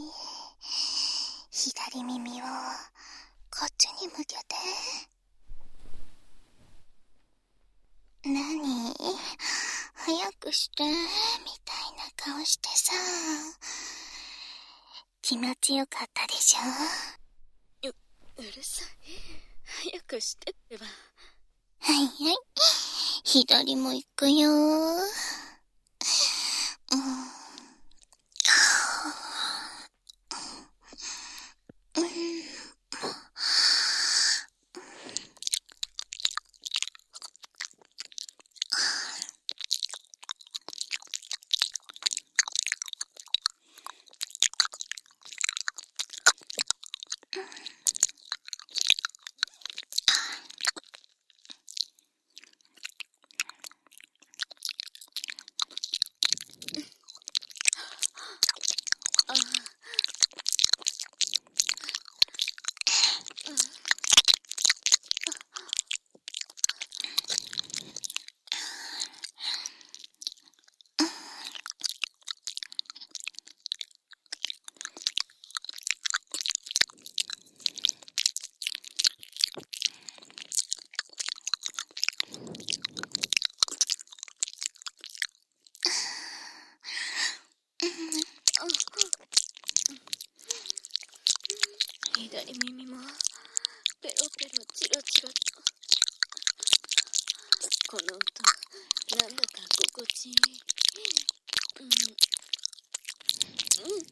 左耳をこっちに向けて。何？早くしてみたいな顔してさ。気持ちよかったでしょ？ う、うるさい。早くしてってば。 はいはい。左も行くよ。うん左耳もペロペロチロチロと。この音なんだか心地いい。うんうん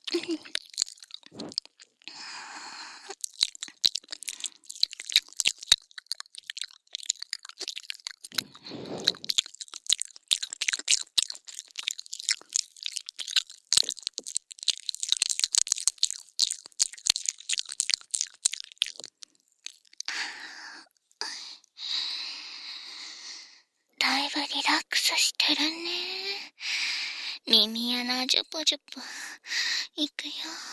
だいぶリラックスしてるね。耳穴ジュポジュポいくよ。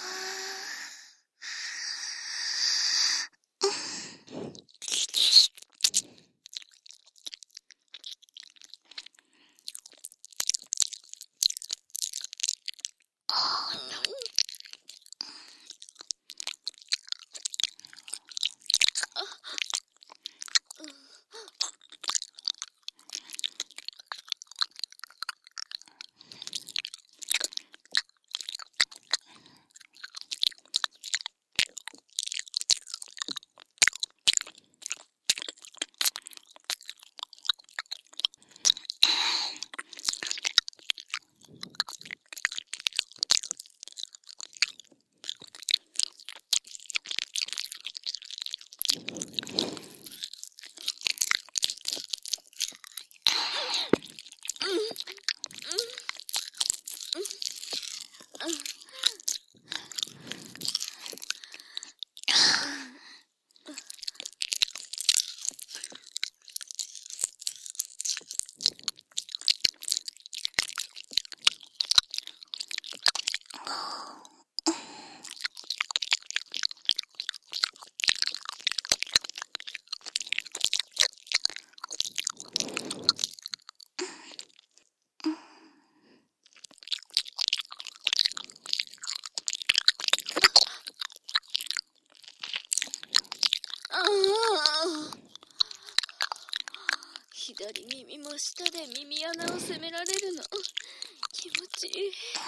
左耳も下で耳穴を責められるの気持ちいい。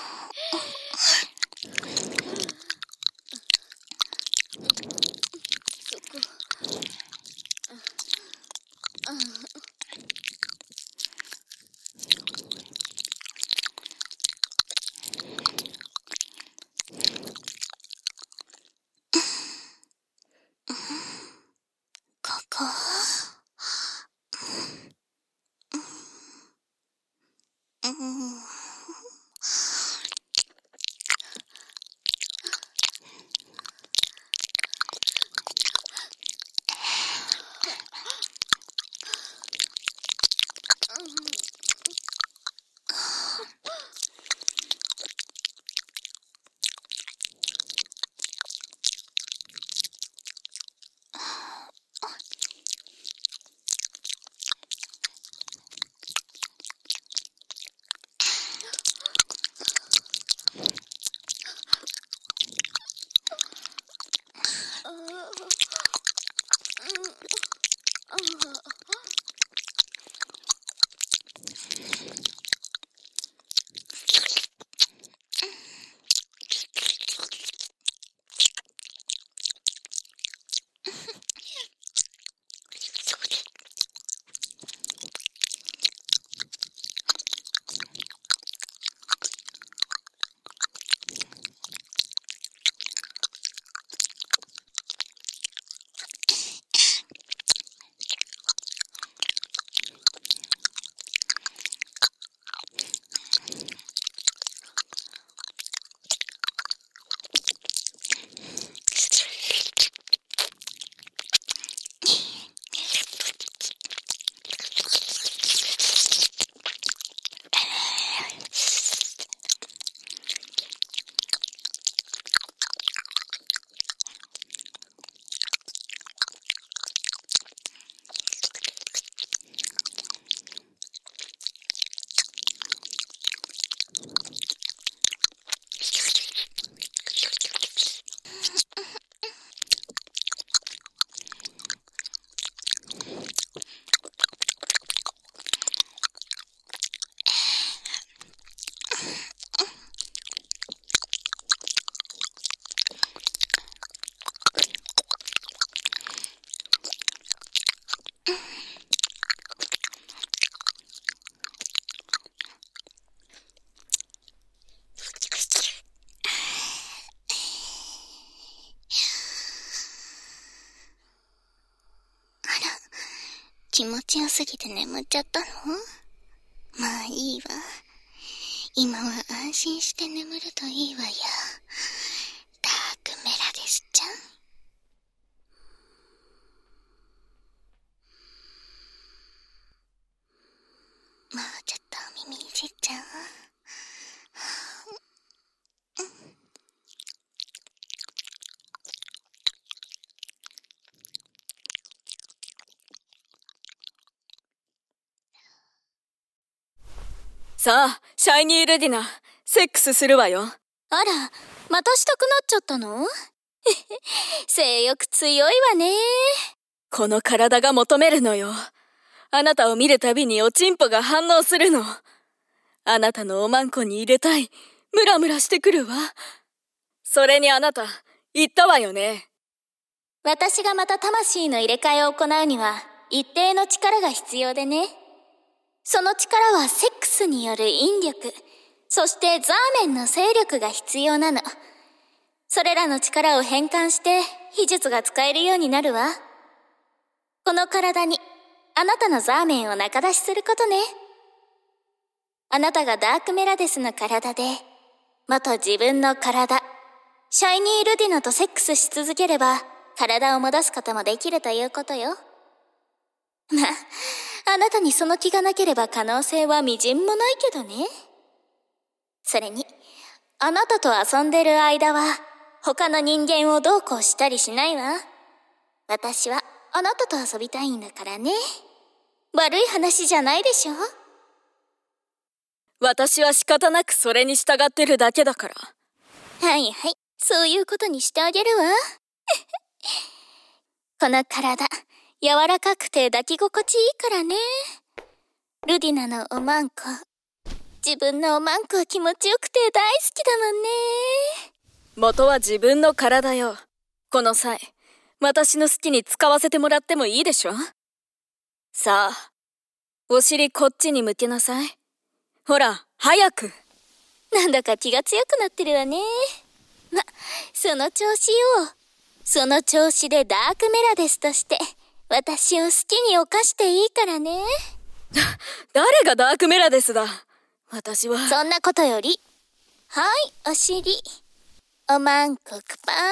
そこああここうん気持ちよすぎて眠っちゃったの？まあいいわ。今は安心して眠るといいわよ。ダークメラですちゃん。もうちょっとお耳にしちゃう。 さあ、シャイニーレディナ、セックスするわよ。 あら、またしたくなっちゃったの？性欲強いわね。 この体が求めるのよ。あなたを見るたびにおちんぽが反応するの。あなたのおまんこに入れたい。ムラムラしてくるわ。それにあなた、言ったわよね。 私がまた魂の入れ替えを行うには、一定の力が必要でね。その力はセックスによる引力、そしてザーメンの勢力が必要なの。それらの力を変換して秘術が使えるようになるわ。この体にあなたのザーメンを仲出しすることね。あなたがダークメラデスの体で、元自分の体、シャイニールディナとセックスし続ければ、体を戻すこともできるということよ。まあ、あなたにその気がなければ可能性はみじんもないけどね。それに、あなたと遊んでる間は、他の人間をどうこうしたりしないわ。私はあなたと遊びたいんだからね。悪い話じゃないでしょ。 私は仕方なくそれに従ってるだけだから。 はいはい、そういうことにしてあげるわ。この体、柔らかくて抱き心地いいからね。ルディナのおまんこ。自分のおまんこは気持ちよくて大好きだもんね。 元は自分の体よ。この際、私の好きに使わせてもらってもいいでしょ？さあ、お尻こっちに向けなさい。ほら、早く。 なんだか気が強くなってるわね。ま、その調子よ。その調子でダークメラデスとして、私を好きに犯していいからね。 誰がダークメラデスだ。私は。 そんなことより。はい、お尻。おまんこくぱーん。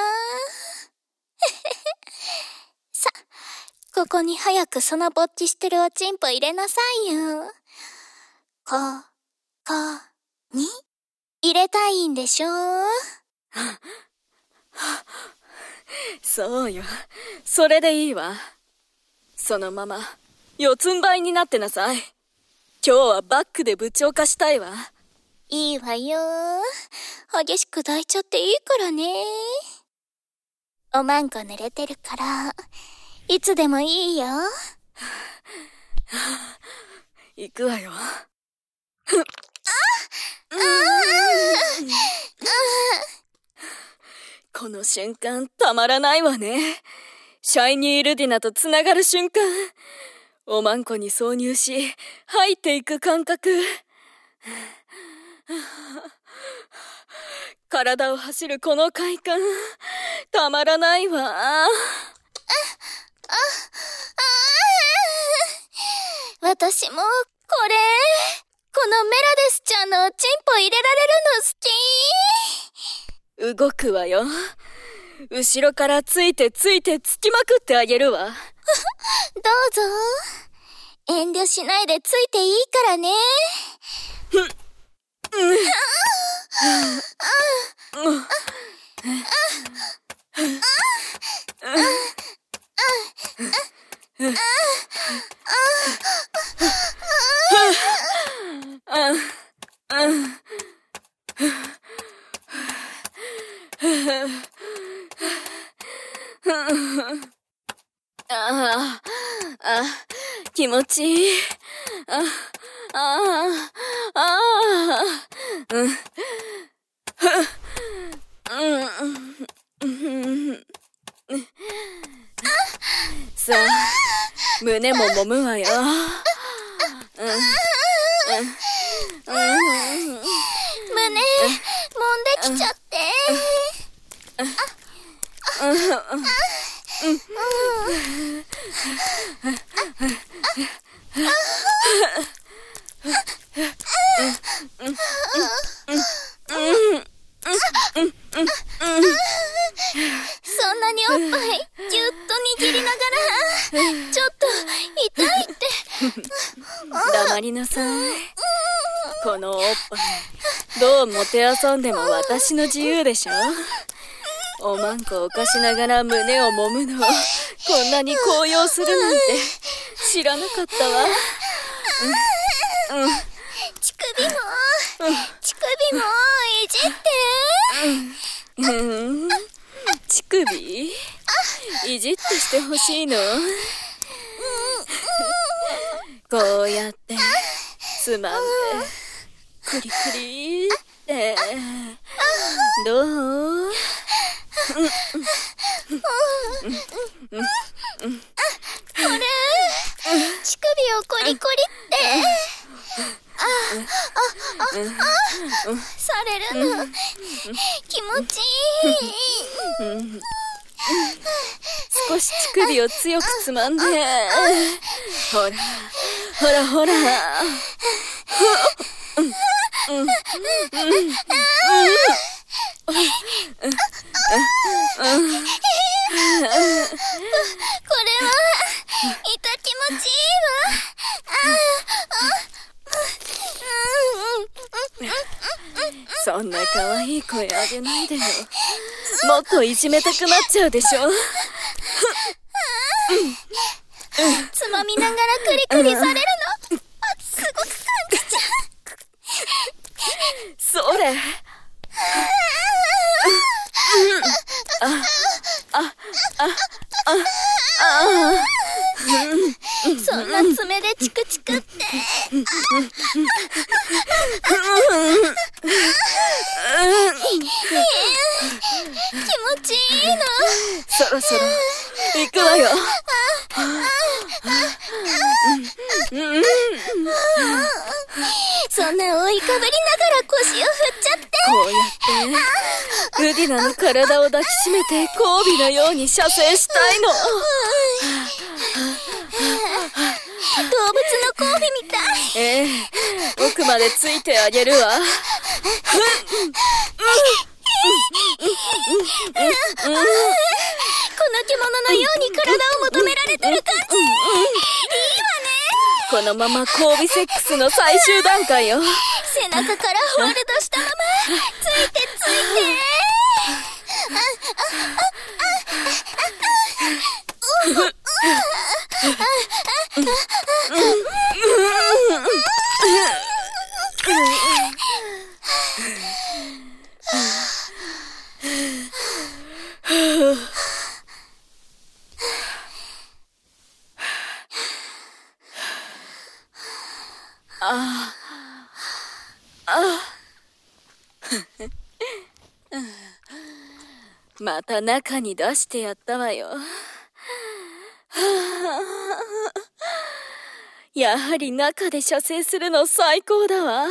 さ、ここに早くそのぼっちしてるおちんぽ入れなさいよ。こ、こ、に、入れたいんでしょ？ そうよ。それでいいわ。そのまま、四つん這いになってなさい。今日はバックで部長化したいわ。 いいわよ。激しく抱いちゃっていいからね。おまんこ濡れてるから、いつでもいいよ。 行くわよ。この瞬間たまらないわね。シャイニールディナとつながる瞬間、おまんこに挿入し入っていく感覚、体を走るこの快感たまらないわ。あああ私もこれこのメラデスちゃんのおちんぽ入れられるの好き。 動くわよ。後ろからついてついてつきまくってあげるわ。どうぞ。遠慮しないでついていいからね。 ああ、気持ちいい。ああ、ああ、うん、うん、さあ、胸も揉むわよ。うん、うん、 胸、揉んできちゃって。 なさい。このおっぱい、どうもてあそんでも私の自由でしょ。おまんこを貸しながら胸を揉むのをこんなに高揚するなんて知らなかったわ。うんうん、 乳首も、うん、乳首もいじって。 うん、うん、乳首いじってしてほしいの。こうやってつまんでクリクリってどう？これ乳首をコリコリってああああされるの気持ちいい。 少し乳首を強くつまんで、ほらほらほら、 これは痛気持ちいいわ。 そんな可愛い声上げないでよ。もっといじめたくなっちゃうでしょ。 つまみながらクリクリされるの、あ、すごく感じちゃう。それ。あ、あ、あ、あ、あ、 そんな爪でチクチクって。気持ちいいの。 そろそろ行くわよ。 そんな追いかぶりながら腰を振っちゃって。 こうやってウディナの体を抱きしめて交尾のように射精したいの。 動物の交尾みたい。 ええ、奥までついてあげるわ。この獣のように体を求められてる感じ。いいわね。 このまま交尾セックスの最終段階よ。 背中からホールドしたままついてついて。 ああまた中に出してやったわよ。やはり中で射精するの最高だわ。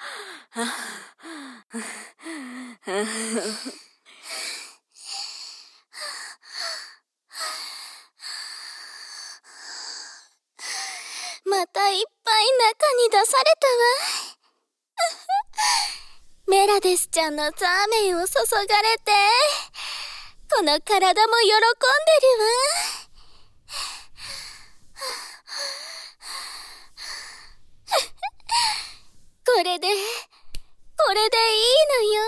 またいっぱい中に出されたわ。メラデスちゃんのザーメンを注がれて、この体も喜んでるわ。これで、これでいいのよ。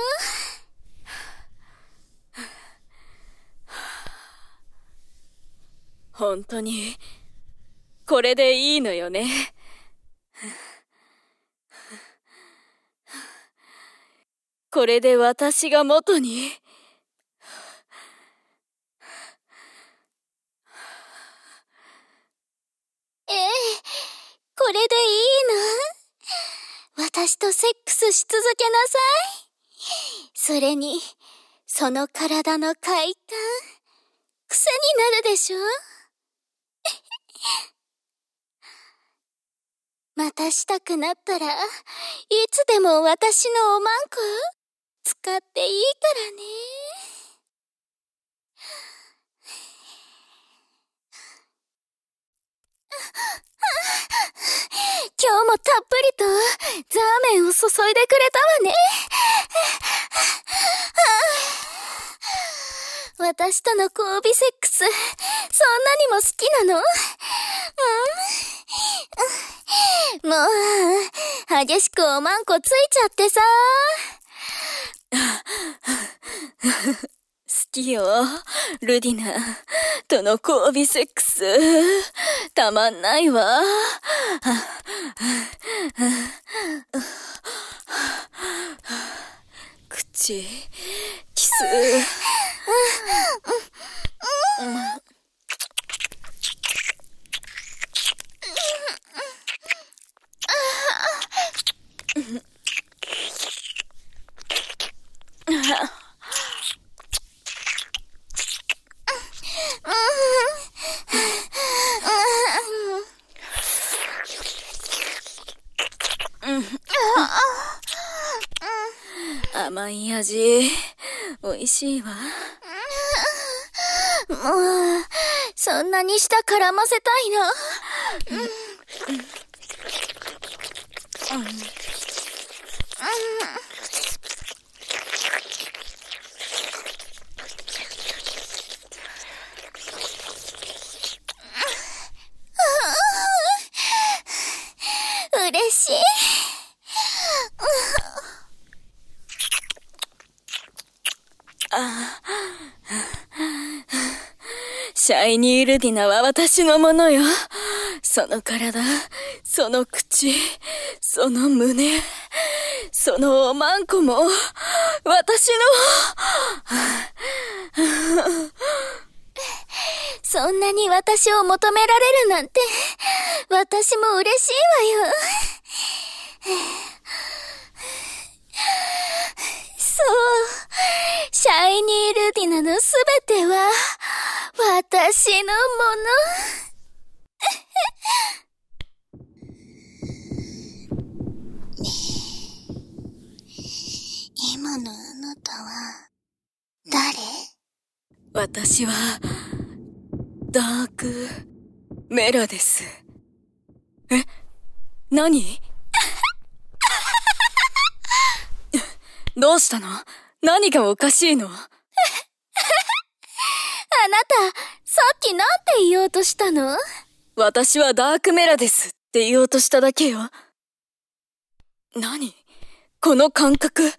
本当に、これでいいのよね。これで私が元に。 ええ、これでいいの？私とセックスし続けなさい。それに、その体の快感、癖になるでしょ？またしたくなったら、いつでも私のおまんこ、使っていいからね。今日もたっぷりとザーメンを注いでくれたわね。私との交尾セックス、そんなにも好きなの？うん、 もう、激しくおまんこついちゃってさ。 好きよ、ルディナとの交尾セックス。たまんないわ。口、キス。甘い味、美味しいわ。 もう、そんなに舌絡ませたいの？うんうん嬉しい。 ああ、シャイニー・ルディナは私のものよ。その体、その口、その胸、そのおまんこも私の。 そんなに私を求められるなんて、私も嬉しいわよ。そう、シャイニー・ルディナのすべては、私のもの。今のあなたは、誰？ 私は、ダーク、メラです。え？何？どうしたの？何がおかしいの？ あなた、さっきなんて言おうとしたの？ 私はダークメラですって言おうとしただけよ。何？この感覚。違う。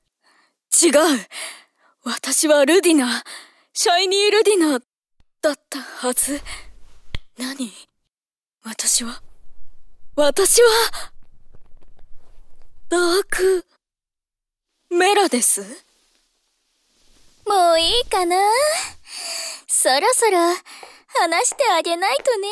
私はルディナ、シャイニールディナだったはず。何？私は、私は、ダーク、メラです。 もういいかな？そろそろ話してあげないとね。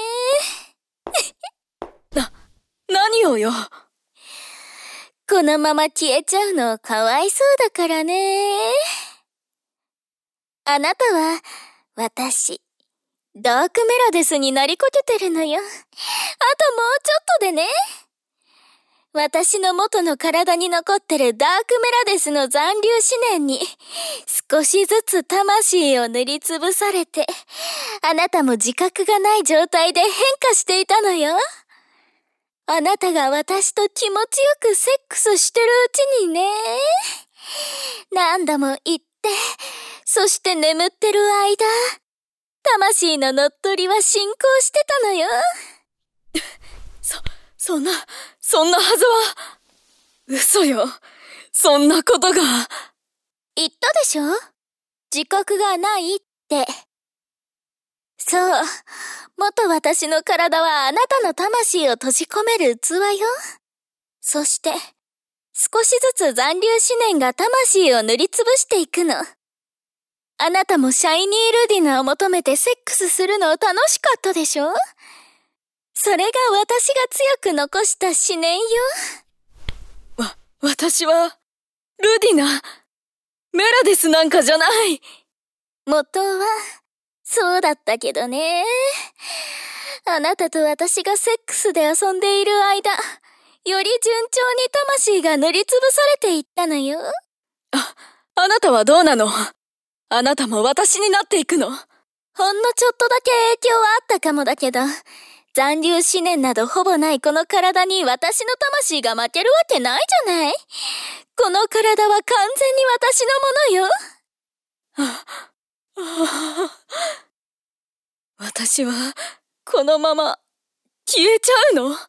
な、何をよ。 このまま消えちゃうのかわいそうだからね。あなたは私、ダークメラデスになりこけてるのよ。あともうちょっとでね。私の元の体に残ってるダークメラデスの残留思念に少しずつ魂を塗りつぶされて、あなたも自覚がない状態で変化していたのよ。あなたが私と気持ちよくセックスしてるうちにね。何度も言って、そして眠ってる間、魂の乗っ取りは進行してたのよ。 そ、そんな、そんなはずは。嘘よ。そんなことが。 言ったでしょ？自覚がないって。そう。元私の体はあなたの魂を閉じ込める器よ。そして、少しずつ残留思念が魂を塗りつぶしていくの。あなたもシャイニールディナを求めてセックスするの楽しかったでしょ？それが私が強く残した思念よ。 わ、私は、ルディナ、メラデスなんかじゃない。 元は、そうだったけどね。あなたと私がセックスで遊んでいる間、より順調に魂が塗りつぶされていったのよ。 あ、あなたはどうなの？あなたも私になっていくの？ ほんのちょっとだけ影響はあったかもだけど、残留思念などほぼないこの体に私の魂が負けるわけないじゃない。この体は完全に私のものよ。 あ、あ、私は、このまま、消えちゃうの？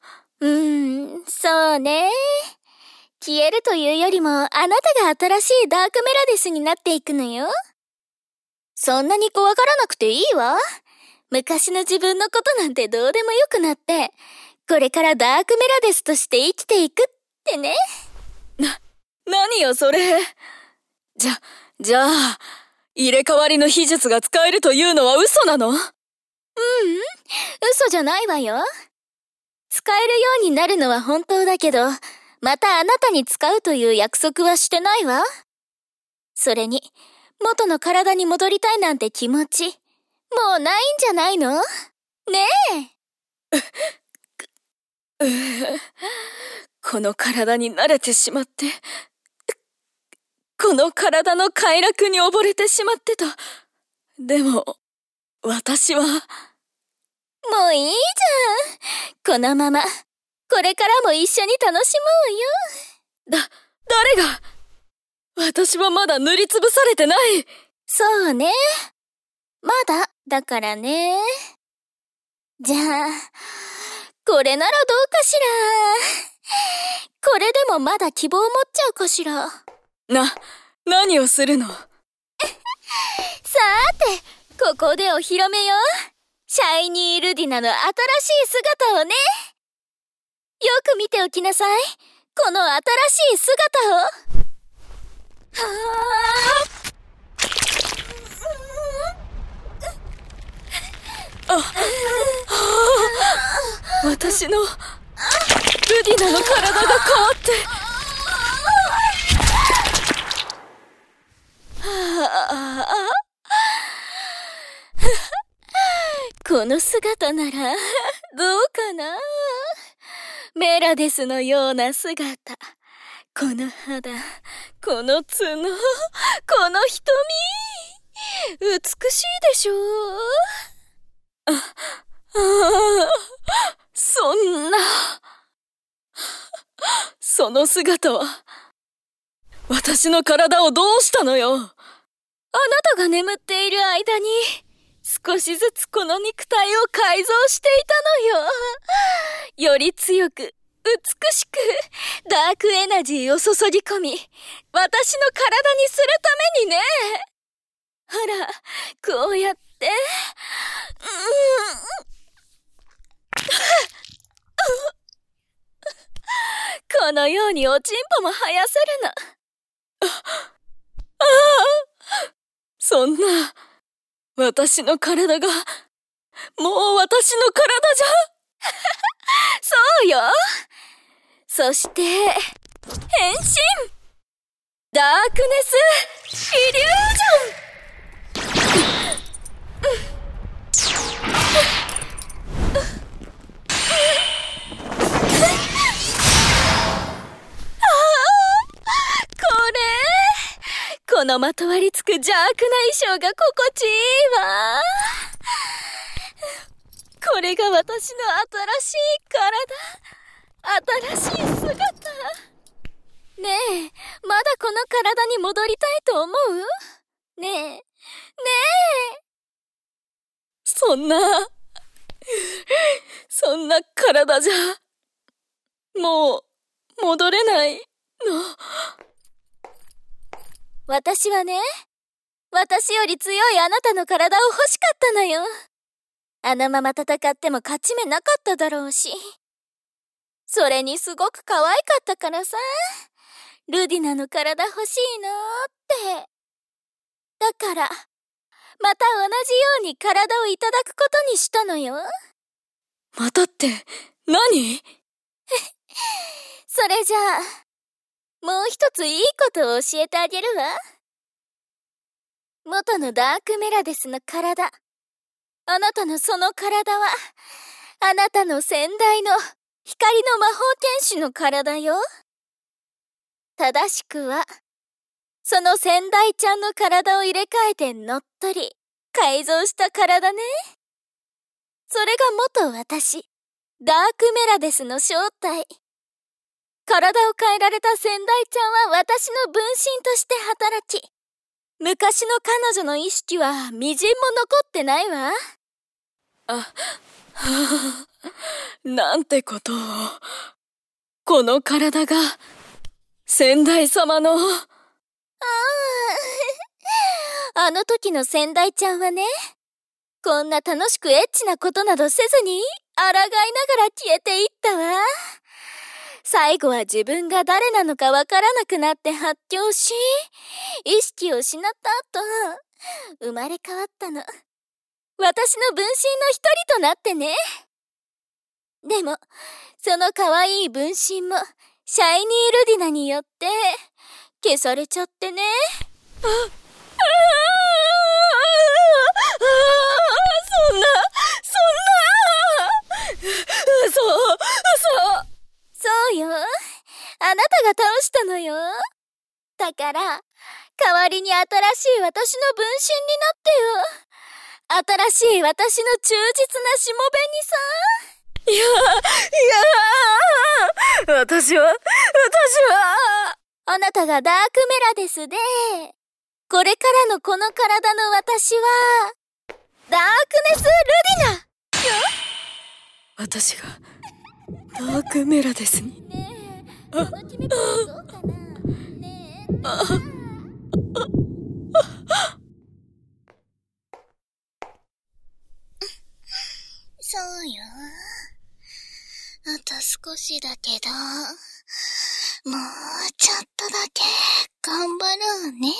うーん、そうね。消えるというよりも、あなたが新しいダークメラデスになっていくのよ。そんなに怖がらなくていいわ。昔の自分のことなんてどうでもよくなって、これからダークメラデスとして生きていくってね。 な、何よそれ。じゃ、じゃあ、入れ替わりの秘術が使えるというのは嘘なの？ううん、 嘘じゃないわよ。使えるようになるのは本当だけど、またあなたに使うという約束はしてないわ。それに、元の体に戻りたいなんて気持ち、もうないんじゃないの？ねえ。この体に慣れてしまって、この体の快楽に溺れてしまってた。でも、私は。もういいじゃん。このまま、これからも一緒に楽しもうよ。 だ、誰が？私はまだ塗りつぶされてない。 そうね。まだ、だからね。じゃあ、これならどうかしら。これでもまだ希望持っちゃうかしら。 な、何をするの？さーて、ここでお披露目よ。シャイニールディナの新しい姿をね。よく見ておきなさい。この新しい姿を。はあ。あ、私のルディナの体が変わってはあ、この姿ならどうかな。メラデスのような姿、この肌、この角、この瞳、美しいでしょう。あ、あ、そんな。その姿は、私の体をどうしたのよ。あなたが眠っている間に、少しずつこの肉体を改造していたのよ。より強く、美しく、ダークエナジーを注ぎ込み、私の体にするためにね。ほら、こうやって、このようにおちんぽも生やせるの。ああ、そんな、私の体が、もう私の体じゃ。そうよ。そして、変身！ダークネス・イリュージョン！このまとわりつく邪悪な衣装が心地いいわ。これが私の新しい体、新しい姿。ねえ、まだこの体に戻りたいと思う？ねえ、ねえ。そんな、そんな体じゃ、もう、戻れないの。私はね、私より強いあなたの体を欲しかったのよ。あのまま戦っても勝ち目なかっただろうし。それにすごく可愛かったからさ、ルディナの体欲しいのって。だから、また同じように体をいただくことにしたのよ。またって、何？それじゃあ、もう一ついいことを教えてあげるわ。元のダークメラデスの体。あなたのその体は、あなたの先代の光の魔法天使の体よ。正しくは、その先代ちゃんの体を入れ替えて乗っ取り、改造した体ね。それが元私、ダークメラデスの正体。体を変えられた先代ちゃんは私の分身として働き、昔の彼女の意識はみじんも残ってないわ。あ、 はあ、なんてことを。この体が、先代様の。ああ、あの時の先代ちゃんはね、こんな楽しくエッチなことなどせずに、抗いながら消えていったわ。最後は自分が誰なのかわからなくなって発狂し、意識を失った後、生まれ変わったの。私の分身の一人となってね。でも、その可愛い分身も、シャイニールディナによって、消されちゃってね。あ、ああ、そんな、そんな、嘘、嘘。そうよ。あなたが倒したのよ。だから、代わりに新しい私の分身になってよ。新しい私の忠実なしもべにさ。 いや、いや、私は、私は。 あなたがダークメラデスで、これからのこの体の私は、ダークネスルディナよ。 私が、ダークメラデスに。 ねえ、その決め方どうかな。ねえ。あそうよ。あと少しだけど、もうちょっとだけ頑張ろうね。